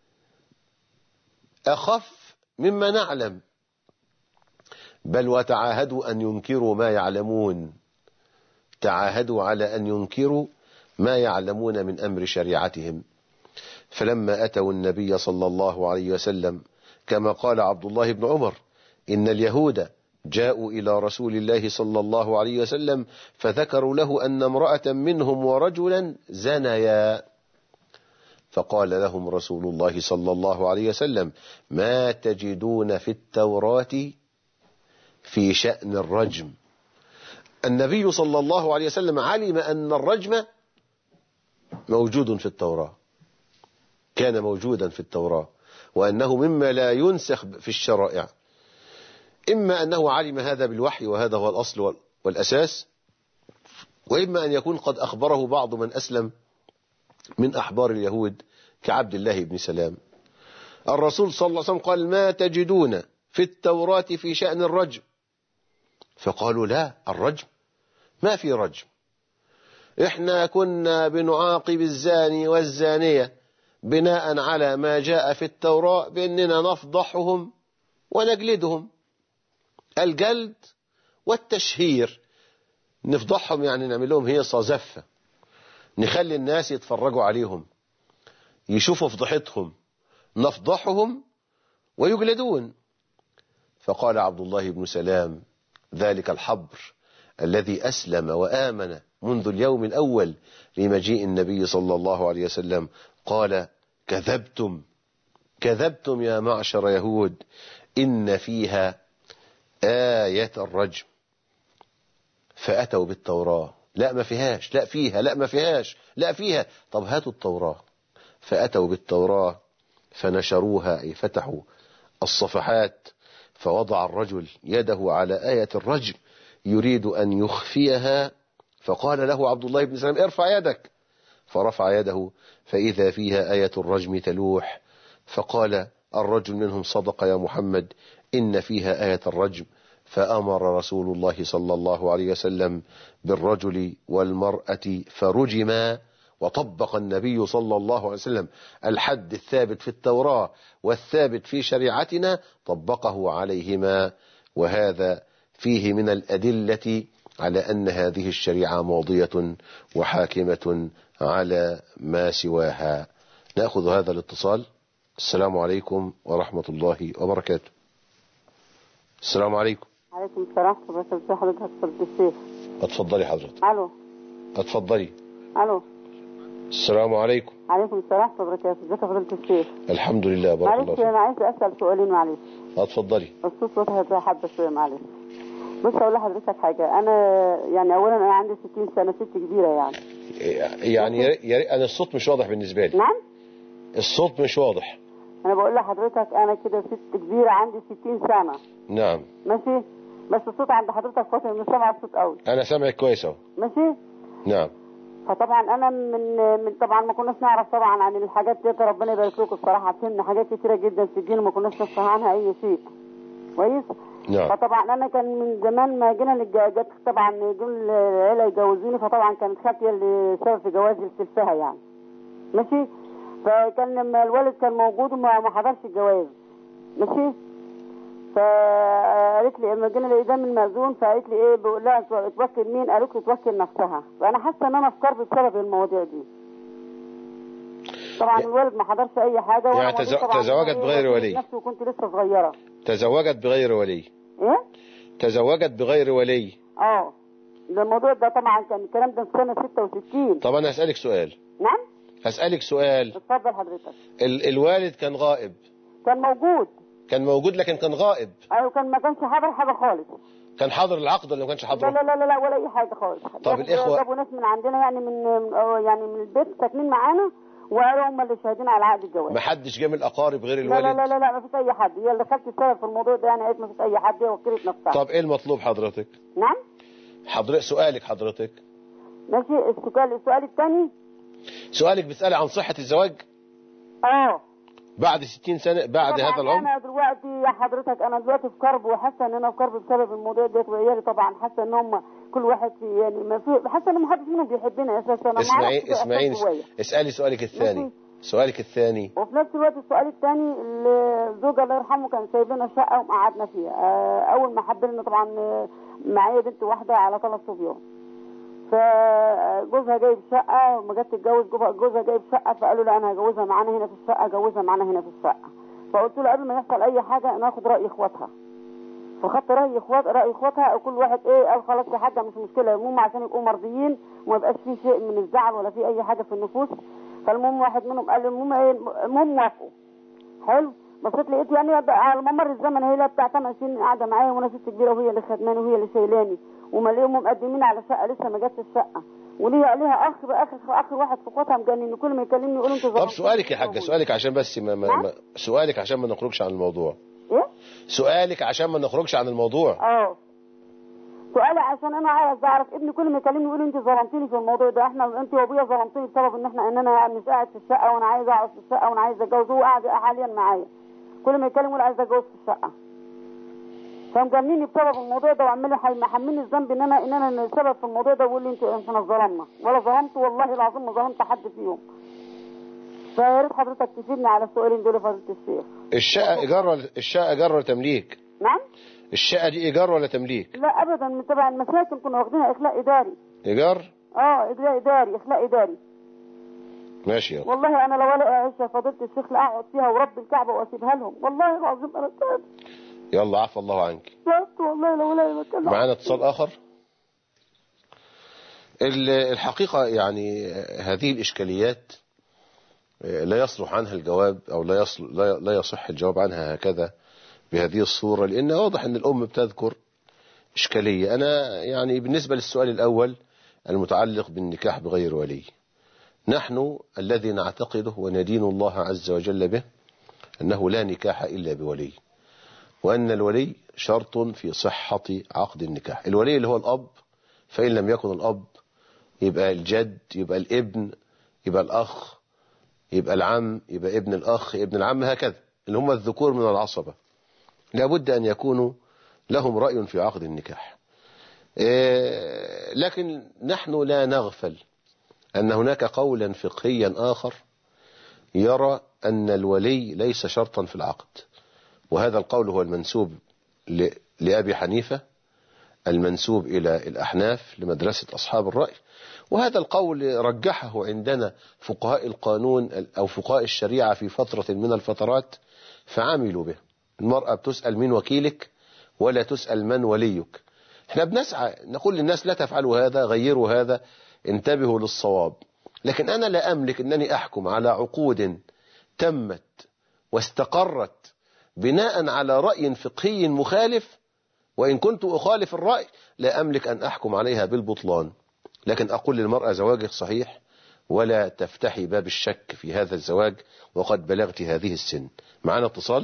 أخف مما نعلم. بل وتعاهدوا أن ينكروا ما يعلمون، تعاهدوا على أن ينكروا ما يعلمون من أمر شريعتهم. فلما أتوا النبي صلى الله عليه وسلم كما قال عبد الله بن عمر: إن اليهود جاءوا إلى رسول الله صلى الله عليه وسلم فذكروا له أن امرأة منهم ورجلا زنيا، فقال لهم رسول الله صلى الله عليه وسلم: ما تجدون في التوراة في شأن الرجم؟ النبي صلى الله عليه وسلم علم أن الرجم موجود في التوراة، كان موجودا في التوراة، وأنه مما لا ينسخ في الشرائع. إما أنه علم هذا بالوحي وهذا هو الأصل والأساس، وإما أن يكون قد أخبره بعض من أسلم من أحبار اليهود كعبد الله بن سلام. الرسول صلى الله عليه وسلم قال: ما تجدون في التوراة في شأن الرجم؟ فقالوا: لا، الرجم ما في رجم، إحنا كنا بنعاقب الزاني والزانية بناء على ما جاء في التوراة بأننا نفضحهم ونجلدهم، الجلد والتشهير. نفضحهم يعني نعمل لهم هيصة زفة، نخلي الناس يتفرجوا عليهم يشوفوا فضحتهم، نفضحهم ويجلدون. فقال عبد الله بن سلام ذلك الحبر الذي أسلم وآمن منذ اليوم الأول لمجيء النبي صلى الله عليه وسلم، قال: كذبتم كذبتم يا معشر يهود، إن فيها آية الرجم. فأتوا بالتوراة: لا ما فيهاش، لا فيها، لا ما فيهاش، لا فيها. طب هاتوا التوراة. فأتوا بالتوراة فنشروها، أي فتحوا الصفحات، فوضع الرجل يده على آية الرجم يريد أن يخفيها، فقال له عبد الله بن سلام: ارفع يدك. فرفع يده فإذا فيها آية الرجم تلوح. فقال الرجل منهم: صدق يا محمد، إن فيها آية الرجم. فأمر رسول الله صلى الله عليه وسلم بالرجل والمرأة فرجما، وطبق النبي صلى الله عليه وسلم الحد الثابت في التوراة والثابت في شريعتنا، طبقه عليهما. وهذا فيه من الأدلة على أن هذه الشريعة ماضية وحاكمة على ما سواها. نأخذ هذا الاتصال. السلام عليكم ورحمة الله وبركاته. السلام عليكم. عليكم السلام ورحمة الله وبركاته. حضرتك فضل الشيخ. اتفضلي حضرتك. الو. اتفضلي. الو. السلام عليكم. عليكم السلام ورحمة الله وبركاته. ازيك يا فضيلة الشيخ؟ الحمد لله، بارك الله معلش فيك. انا عايز اسال سؤالين معلش. اتفضلي. الصوت صوتها حبه شويه معلش. بص اقول لحضرتك حاجه، انا يعني اولا انا عندي ستين سنه، ست كبيره يعني. يعني يا ريت، انا الصوت مش واضح بالنسبه لي. نعم؟ الصوت مش واضح. انا بقول لحضرتك انا كده ست كبيره عندي ستين سنه. نعم. ماشي، بس الصوت عند حضرتك فاصل، مش سامع الصوت قوي. انا سامعك كويس اهو. ماشي. نعم. فطبعا انا من من طبعا ما كناش نعرف طبعا عن الحاجات دي، ربنا يبارك لكم الصراحه، فهمنا حاجات كتيره جدا في الدين وما كناش نفهم عنها اي شيء. كويس. نعم. فطبعا انا كان من زمان ما جينا للجواز طبعا دول العيله يجوزوني، فطبعا كانت خالتي اللي سبب في جوازي السلفها يعني. ماشي. فكان لما الوالد كان موجود وما ما حضرش الجواز. ماشي. فقالت لي لما جينا لقدام المأذون، فقالت لي ايه، بقول لها توكل مين؟ قالت لي توكل نفسها. فانا حاسه ان انا في كرب بسبب المواضيع دي. طبعا الوالد ما حضرش اي حاجه، وانا يعني تزو... تزوجت بغير ولي نفسي وكنت لسه صغيره. تزوجت بغير ولي. ايه؟ تزوجت بغير ولي. اه ده الموضوع ده طبعا كان الكلام ده في سنه ستة وستين. طب انا هسألك سؤال. نعم. هسألك سؤال. اتفضل حضرتك. ال... الوالد كان غائب؟ كان موجود. كان موجود لكن كان غائب. ايوه كان ما كانش حاضر حاجه خالص. كان حاضر العقد ولا ما كانش حاضر؟ لا لا لا لا ولا اي حاجه خالص. طب الاخوه جابوا ناس من عندنا يعني من يعني من البيت ساكنين معانا، وقالوا هم اللي شاهدين على عقد الجواز. ما حدش جه من الاقارب غير الوالد؟ لا لا لا لا ما فيش اي حد. هي اللي خدت السبب في الموضوع ده يعني، قالت ما فيش اي حد، هي وكلت نفسها. طب ايه المطلوب حضرتك؟ نعم. حضرتك سؤالك حضرتك. ماشي. السؤال السؤال الثاني. سؤالك بتسألي عن صحة الزواج؟ اه. بعد ستين سنة بعد هذا العمر؟ انا دلوقتي يا حضرتك انا دلوقتي في كرب، وحاسه ان انا في كرب بسبب الموضوع ده، وعيالي طبعا حاسه ان هم كل واحد في يعني ما في، حاسه ان ما حدش منهم بيحبنا اساسا. انا اسمعي اسمعي اسالي سؤالك الثاني. ماشي. سؤالك الثاني. وفي نفس الوقت السؤال الثاني، الزوجه الله يرحمه كان سايب لنا شقه وقعدنا فيها. اول ما حب لنا طبعا معايا بنت واحده على ثلاث صبيان، فجوزها جايب شقه وما جت تتجوز، جوزها جايب شقه، فقالوا لا انا هجوزها معانا هنا في الشقه، جوزها معانا هنا في الشقه. فقلت له قبل ما يحصل اي حاجه ناخد راي اخواتها. فخدت راي اخوات راي اخواتها، وكل واحد ايه قال خلاص يا حاجه مش مشكله، المهم عشان يبقوا مرضيين وما يبقاش في شيء من الزعل ولا في اي حاجه في النفوس. فالمهم واحد منهم قال المهم ايه، المهم وافقوا. حلو. بصيت لقيت يعني على ممر الزمن هي بتاع ثمان سنين قاعده معايا وانا ست كبيره وهي اللي خدماني وهي اللي شايلاني، ومليهم مقدمين على شقه لسه ما جاتش الشقه، وليها ليها اخ بقى اخر اخر واحد في اخواتها مجنن، كل ما يكلمني يقول انت طب سؤالك يا حاجه، سؤالك عشان بس ما, ما, ما سؤالك عشان ما نخرجش عن الموضوع. ايه سؤالك عشان ما نخرجش عن الموضوع. اه سؤالي عشان انا عايز اعرف، ابني كل ما يكلمني يقول انت ظلمتيني في الموضوع ده، احنا انت وابويا ظلمتيني بسبب ان احنا ان انا مش قاعد في الشقه وانا عايز اقعد في الشقه وانا عايز اتجوز، هو قاعد حاليا معايا كل ما يكلم يقول عايز اتجوز في الشقه، فمجنني بسبب الموضوع ده وعمال يحملني الذنب ان انا ان انا السبب في الموضوع ده، ويقول لي انت احنا ظلمنا ولا ظلمت، والله العظيم ما ظلمت حد فيهم. فيا ريت حضرتك تفيدني على السؤالين دول يا فضيله الشيخ. الشقه ايجار ولا الشقه ايجار ولا تمليك؟ نعم. الشقه دي ايجار ولا تمليك؟ لا ابدا، من تبع المساكن كنا واخدينها اخلاء اداري. ايجار؟ اه اخلاء اداري اخلاء اداري. ماشي يا والله انا لو ولا اعيش يا فضيله الشيخ لا اقعد فيها ورب الكعبه واسيبها لهم، والله العظيم انا تعبت. يلا عفى الله عنك. تعبت والله لو لا مكان. معانا اتصال اخر. الحقيقه يعني هذه الاشكاليات لا يصلح عنها الجواب، او لا يصلح لا يصح الجواب عنها هكذا بهذه الصوره، لان واضح ان الام بتذكر اشكاليه. انا يعني بالنسبه للسؤال الاول المتعلق بالنكاح بغير ولي، نحن الذي نعتقده وندين الله عز وجل به أنه لا نكاح إلا بولي، وأن الولي شرط في صحة عقد النكاح. الولي اللي هو الأب، فإن لم يكن الأب يبقى الجد، يبقى الابن، يبقى الأخ، يبقى العم، يبقى ابن الأخ، ابن العم، هكذا اللي هم الذكور من العصبة، لابد أن يكونوا لهم رأي في عقد النكاح. لكن نحن لا نغفل أن هناك قولا فقهيا آخر يرى أن الولي ليس شرطا في العقد، وهذا القول هو المنسوب لأبي حنيفة، المنسوب إلى الأحناف لمدرسة أصحاب الرأي، وهذا القول رجحه عندنا فقهاء القانون أو فقهاء الشريعة في فترة من الفترات فعملوا به. المرأة بتسأل من وكيلك ولا تسأل من وليك. احنا بنسعى نقول للناس لا تفعلوا هذا، غيروا هذا، انتبهوا للصواب، لكن أنا لا أملك أنني أحكم على عقود تمت واستقرت بناء على رأي فقهي مخالف، وإن كنت أخالف الرأي لا أملك أن أحكم عليها بالبطلان، لكن أقول للمرأة زواجك صحيح ولا تفتحي باب الشك في هذا الزواج وقد بلغت هذه السن. معنا اتصال.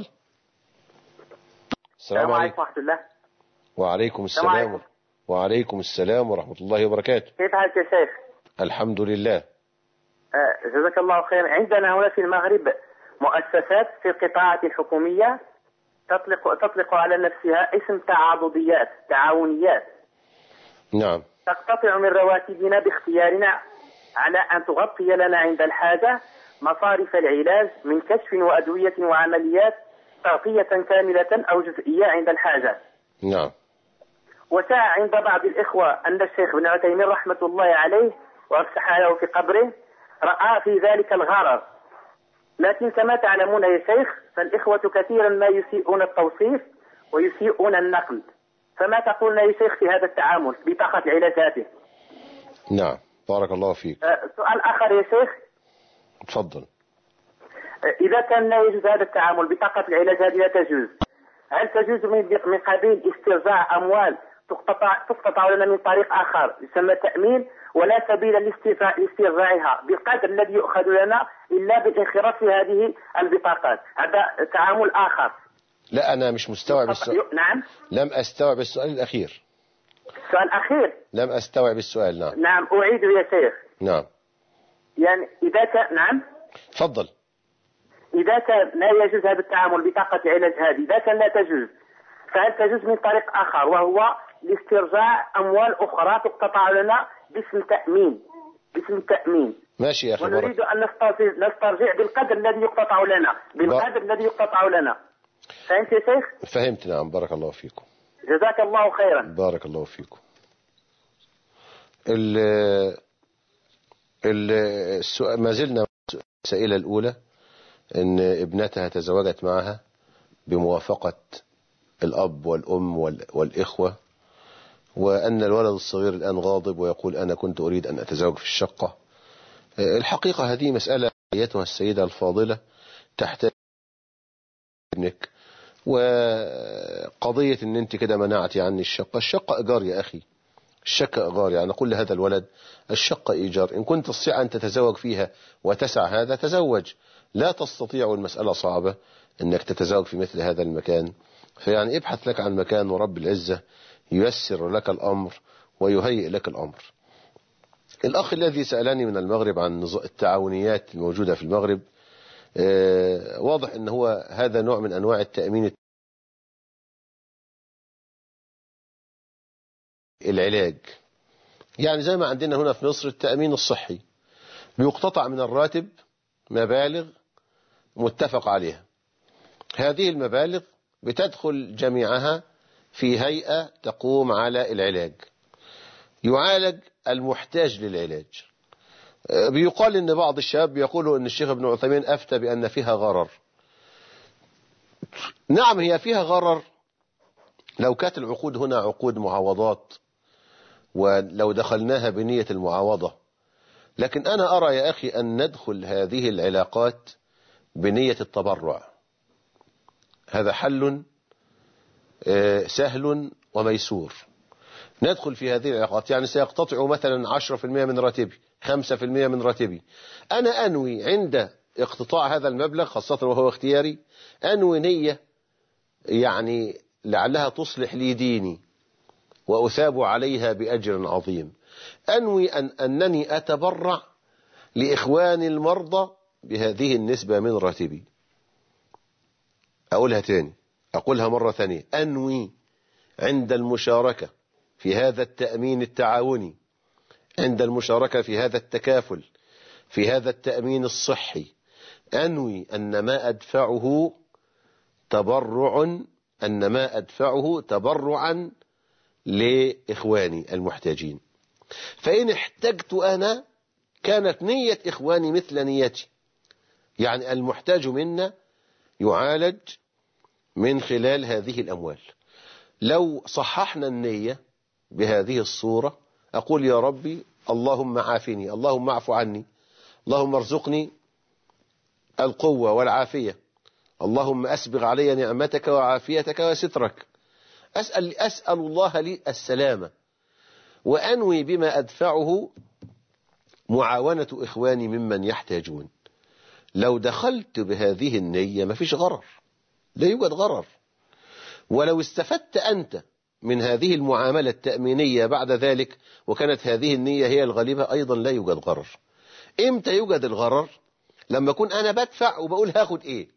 السلام عليكم ورحمة الله. وعليكم السلام. وعليكم السلام ورحمة الله وبركاته. كيف حالك يا شيخ؟ الحمد لله. جزاك الله خير. عندنا هنا في المغرب مؤسسات في القطاعات الحكومية تطلق تطلق على نفسها اسم تعاضديات تعاونيات. نعم. تقتطع من رواتبنا باختيارنا على أن تغطي لنا عند الحاجة مصاريف العلاج من كشف وأدوية وعمليات، تغطية كاملة أو جزئية عند الحاجة. نعم. وشاع عند بعض الإخوة أن الشيخ ابن عثيمين رحمة الله عليه وأفسح له في قبره رأى في ذلك الغرض، لكن كما تعلمون يا شيخ فالإخوة كثيرا ما يسيئون التوصيف ويسيئون النقل، فما تقولنا يا شيخ في هذا التعامل بطاقة علاجاته؟ نعم بارك الله فيك. أه سؤال آخر يا شيخ. تفضل. أه إذا كان لا يجوز هذا التعامل بطاقة العلاج هذه لا تجوز، هل تجوز من قبيل استرجاع أموال تقتطع تقتطع لنا من طريق آخر يسمى تأمين، ولا سبيل لاسترجاعها بالقدر الذي يؤخذ لنا إلا بالانخراط في هذه البطاقات؟ هذا تعامل آخر. لا أنا مش مستوعب السؤال. نعم. لم أستوعب السؤال الأخير. السؤال الأخير. لم أستوعب السؤال. نعم. نعم أعيد يا شيخ. نعم. يعني إذا كان نعم. تفضل. إذا كان لا يجوز هذا التعامل بطاقة العلاج هذه، إذا كان لا تجوز، فهل تجوز من طريق آخر وهو لاسترجاع أموال أخرى تقتطع لنا باسم تأمين باسم تأمين؟ ماشي يا أخي. ونريد أن نسترجع بالقدر الذي يقتطع لنا بالقدر الذي يقتطع لنا. فهمت يا شيخ؟ فهمت. نعم بارك الله فيكم. جزاك الله خيرا. بارك الله فيكم. ال ال ما زلنا السائلة الأولى إن ابنتها تزوجت معها بموافقة الأب والأم والإخوة، وأن الولد الصغير الآن غاضب ويقول أنا كنت أريد أن أتزوج في الشقة. الحقيقة هذه مسألة أيتها السيدة الفاضلة تحتاج ابنك، وقضية أن أنت كده منعتي عني الشقة. الشقة إيجار يا أخي، الشقة إيجار. يعني أقول لهذا الولد الشقة إيجار، إن كنت تستطيع أن تتزوج فيها وتسع هذا تزوج، لا تستطيع المسألة صعبة أنك تتزوج في مثل هذا المكان. فيعني ابحث لك عن مكان ورب العزة ييسر لك الأمر ويهيئ لك الأمر. الأخ الذي سألني من المغرب عن التعاونيات الموجودة في المغرب، آه واضح أن هو هذا نوع من أنواع التأمين العلاج. يعني زي ما عندنا هنا في مصر التأمين الصحي، بيقتطع من الراتب مبالغ متفق عليها، هذه المبالغ بتدخل جميعها في هيئة تقوم على العلاج، يعالج المحتاج للعلاج. بيقال ان بعض الشباب بيقولوا ان الشيخ ابن عثيمين افتى بان فيها غرر. نعم هي فيها غرر لو كانت العقود هنا عقود معاوضات ولو دخلناها بنية المعاوضة، لكن انا ارى يا اخي ان ندخل هذه العلاقات بنية التبرع. هذا حل سهل وميسور. ندخل في هذه العلاقات، يعني سيقتطع مثلا عشرة في المئة من راتبي، خمسة في المئة من راتبي، أنا أنوي عند اقتطاع هذا المبلغ خاصة وهو اختياري، أنوي نية يعني لعلها تصلح لي ديني وأثاب عليها بأجر عظيم. أنوي أن أنني أتبرع لإخواني المرضى بهذه النسبة من راتبي. أقولها تاني، أقولها مرة ثانية، أنوي عند المشاركة في هذا التأمين التعاوني، عند المشاركة في هذا التكافل، في هذا التأمين الصحي، أنوي أن ما أدفعه تبرع أن ما أدفعه تبرعا لإخواني المحتاجين. فإن احتجت أنا كانت نية إخواني مثل نيتي، يعني المحتاج منا يعالج من خلال هذه الأموال. لو صححنا النية بهذه الصورة، أقول يا ربي اللهم عافني، اللهم اعف عني، اللهم ارزقني القوة والعافية، اللهم أسبغ علي نعمتك وعافيتك وسترك، أسأل, أسأل الله لي السلامة، وأنوي بما أدفعه معاونة إخواني ممن يحتاجون. لو دخلت بهذه النية ما فيش غرر، لا يوجد غرر. ولو استفدت أنت من هذه المعاملة التأمينية بعد ذلك وكانت هذه النية هي الغالبة، أيضا لا يوجد غرر. إمتى يوجد الغرر؟ لما أكون أنا بدفع وبقول هاخد إيه،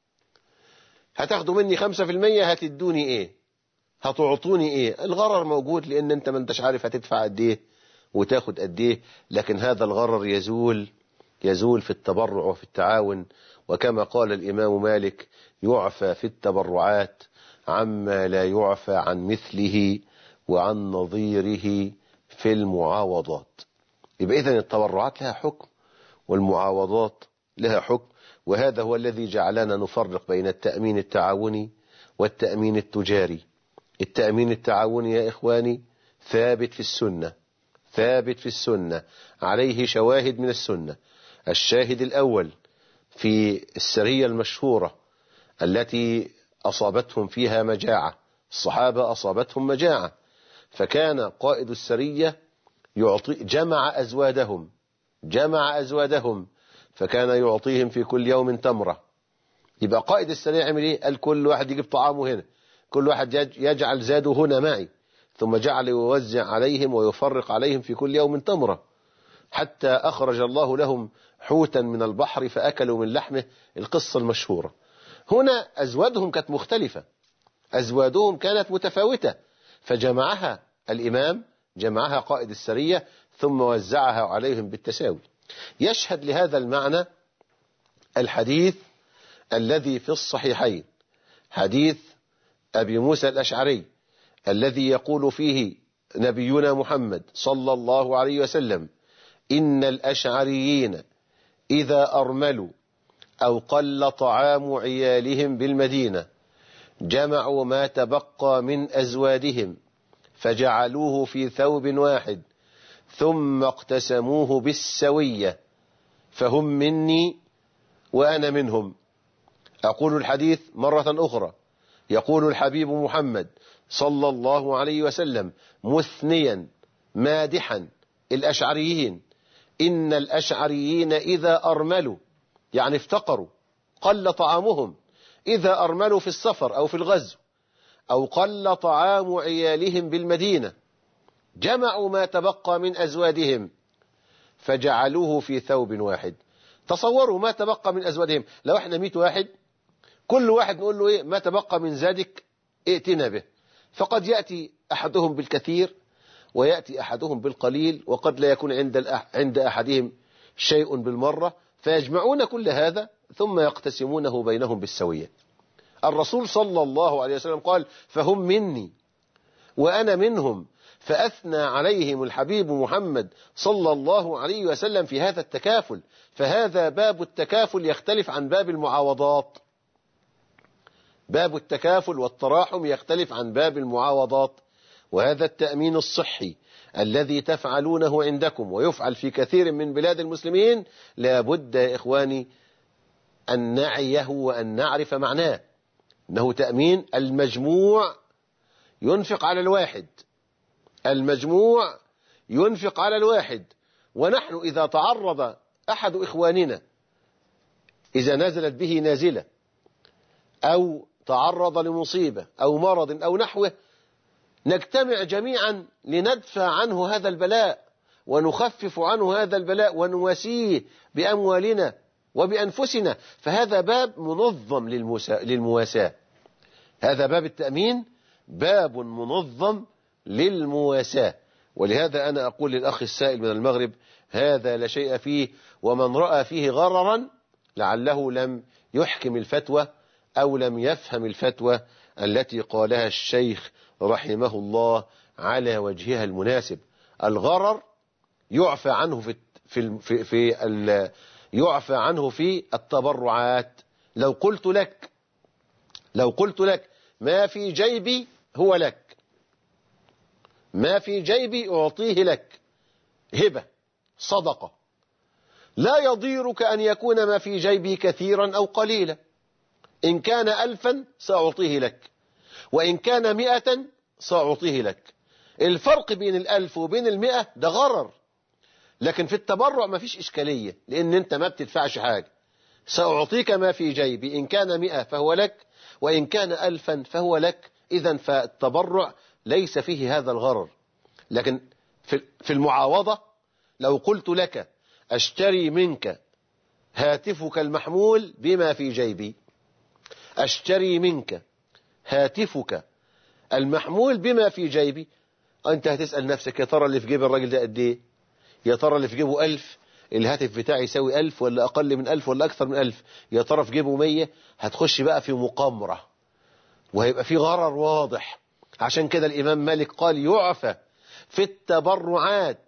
هتاخدوا مني خمسة في المية، هتدوني إيه، هتعطوني إيه. الغرر موجود لأن أنت ما أنتش عارف هتدفع قد إيه وتاخد قد إيه. لكن هذا الغرر يزول يزول في التبرع وفي التعاون. وكما قال الإمام مالك: يعفى في التبرعات عما لا يعفى عن مثله وعن نظيره في المعاوضات. يبقى إذن التبرعات لها حكم والمعاوضات لها حكم، وهذا هو الذي جعلنا نفرق بين التأمين التعاوني والتأمين التجاري. التأمين التعاوني يا إخواني ثابت في السنة، ثابت في السنة، عليه شواهد من السنة. الشاهد الأول في السرية المشهورة التي أصابتهم فيها مجاعة، الصحابة أصابتهم مجاعة، فكان قائد السرية يعطي جمع أزوادهم جمع أزوادهم فكان يعطيهم في كل يوم تمرة. يبقى قائد السرية عمل إيه؟ قال كل واحد يجيب طعامه هنا، كل واحد يجعل زاده هنا معي، ثم جعل يوزع عليهم ويفرق عليهم في كل يوم تمرة، حتى أخرج الله لهم حوتا من البحر فأكلوا من لحمه، القصة المشهورة. هنا أزوادهم كانت مختلفة، أزوادهم كانت متفاوتة، فجمعها الإمام، جمعها قائد السرية ثم وزعها عليهم بالتساوي. يشهد لهذا المعنى الحديث الذي في الصحيحين، حديث أبي موسى الأشعري الذي يقول فيه نبينا محمد صلى الله عليه وسلم: إن الأشعريين إذا أرملوا أو قل طعام عيالهم بالمدينة جمعوا ما تبقى من أزوادهم فجعلوه في ثوب واحد ثم اقتسموه بالسوية فهم مني وأنا منهم. أقول الحديث مرة أخرى. يقول الحبيب محمد صلى الله عليه وسلم مثنيا مادحا الأشعريين: إن الأشعريين إذا أرملوا، يعني افتقروا، قل طعامهم، إذا أرملوا في السفر أو في الغزو أو قل طعام عيالهم بالمدينة، جمعوا ما تبقى من أزوادهم فجعلوه في ثوب واحد. تصوروا ما تبقى من أزوادهم، لو احنا مئة واحد كل واحد نقول له إيه ما تبقى من زادك ائتنا به، فقد يأتي أحدهم بالكثير ويأتي أحدهم بالقليل، وقد لا يكون عند عند أحدهم شيء بالمرة، فيجمعون كل هذا ثم يقتسمونه بينهم بالسوية. الرسول صلى الله عليه وسلم قال فهم مني وأنا منهم، فأثنى عليهم الحبيب محمد صلى الله عليه وسلم في هذا التكافل. فهذا باب التكافل يختلف عن باب المعاوضات. باب التكافل والتراحم يختلف عن باب المعاوضات. وهذا التأمين الصحي الذي تفعلونه عندكم ويفعل في كثير من بلاد المسلمين لا بد يا إخواني أن نعيه وأن نعرف معناه. إنه تأمين المجموع ينفق على الواحد، المجموع ينفق على الواحد. ونحن إذا تعرض أحد إخواننا، إذا نزلت به نازلة أو تعرض لمصيبة أو مرض أو نحوه، نجتمع جميعا لندفع عنه هذا البلاء ونخفف عنه هذا البلاء ونواسيه بأموالنا وبأنفسنا. فهذا باب منظم للمواساة. هذا باب التأمين باب منظم للمواساة. ولهذا أنا أقول للأخ السائل من المغرب هذا لا شيء فيه، ومن رأى فيه غررا لعله لم يحكم الفتوى أو لم يفهم الفتوى التي قالها الشيخ رحمه الله على وجهها المناسب. الغرر يعفى عنه في في في, في يعفى عنه في التبرعات. لو قلت لك لو قلت لك ما في جيبي هو لك، ما في جيبي أعطيه لك هبة صدقة، لا يضيرك أن يكون ما في جيبي كثيرا أو قليلا. إن كان ألفا سأعطيه لك، وإن كان مئة سأعطيه لك. الفرق بين الألف وبين المئة ده غرر، لكن في التبرع ما فيش إشكالية، لأن أنت ما بتدفعش حاجة. سأعطيك ما في جيبي، إن كان مئة فهو لك، وإن كان ألفا فهو لك. إذن فالتبرع ليس فيه هذا الغرر. لكن في المعاوضة لو قلت لك أشتري منك هاتفك المحمول بما في جيبي، أشتري منك هاتفك المحمول بما في جيبي، أنت هتسأل نفسك يا ترى اللي في جيب الراجل ده قد إيه؟ يا ترى اللي في جيبه ألف، الهاتف بتاعي يساوي ألف ولا أقل من ألف ولا أكثر من ألف؟ يا ترى في جيبه مية؟ هتخش بقى في مقامرة وهيبقى في غرر واضح. عشان كده الإمام مالك قال يعفى في التبرعات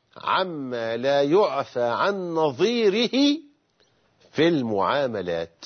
عما لا يعفى عن نظيره في المعاملات.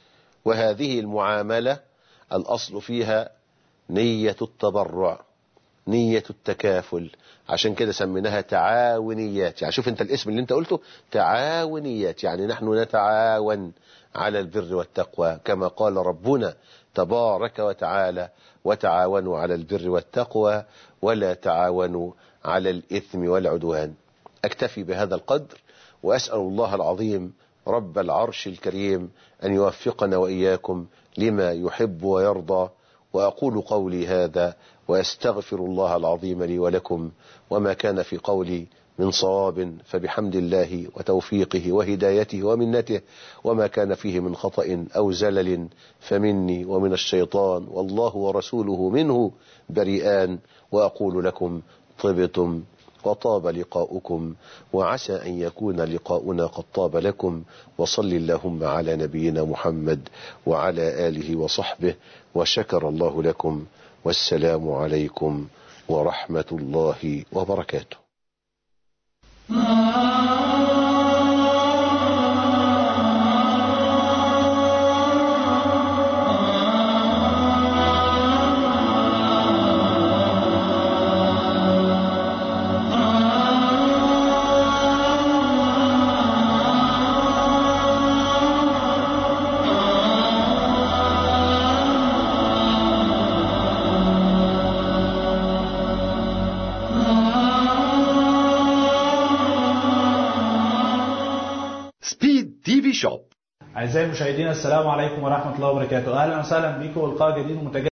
وهذه المعاملة الأصل فيها نية التبرع، نية التكافل. عشان كده سميناها تعاونيات. يعني شوف انت الاسم اللي انت قلته تعاونيات، يعني نحن نتعاون على البر والتقوى كما قال ربنا تبارك وتعالى وتعاونوا على البر والتقوى ولا تعاونوا على الإثم والعدوان. أكتفي بهذا القدر، وأسأل الله العظيم رب العرش الكريم أن يوفقنا وإياكم لما يحب ويرضى. وأقول قولي هذا وأستغفر الله العظيم لي ولكم، وما كان في قولي من صواب فبحمد الله وتوفيقه وهدايته ومنته، وما كان فيه من خطأ أو زلل فمني ومن الشيطان، والله ورسوله منه بريئان. وأقول لكم طبتم وطاب لقاؤكم، وعسى أن يكون لقاؤنا قد طاب لكم. وصل اللهم على نبينا محمد وعلى آله وصحبه، وشكر الله لكم، والسلام عليكم ورحمة الله وبركاته. سبيد تي في شوب. أعزائي المشاهدين، السلام عليكم ورحمة الله وبركاته. أهلا وسهلا بكم ولقاء جديد ومتجدد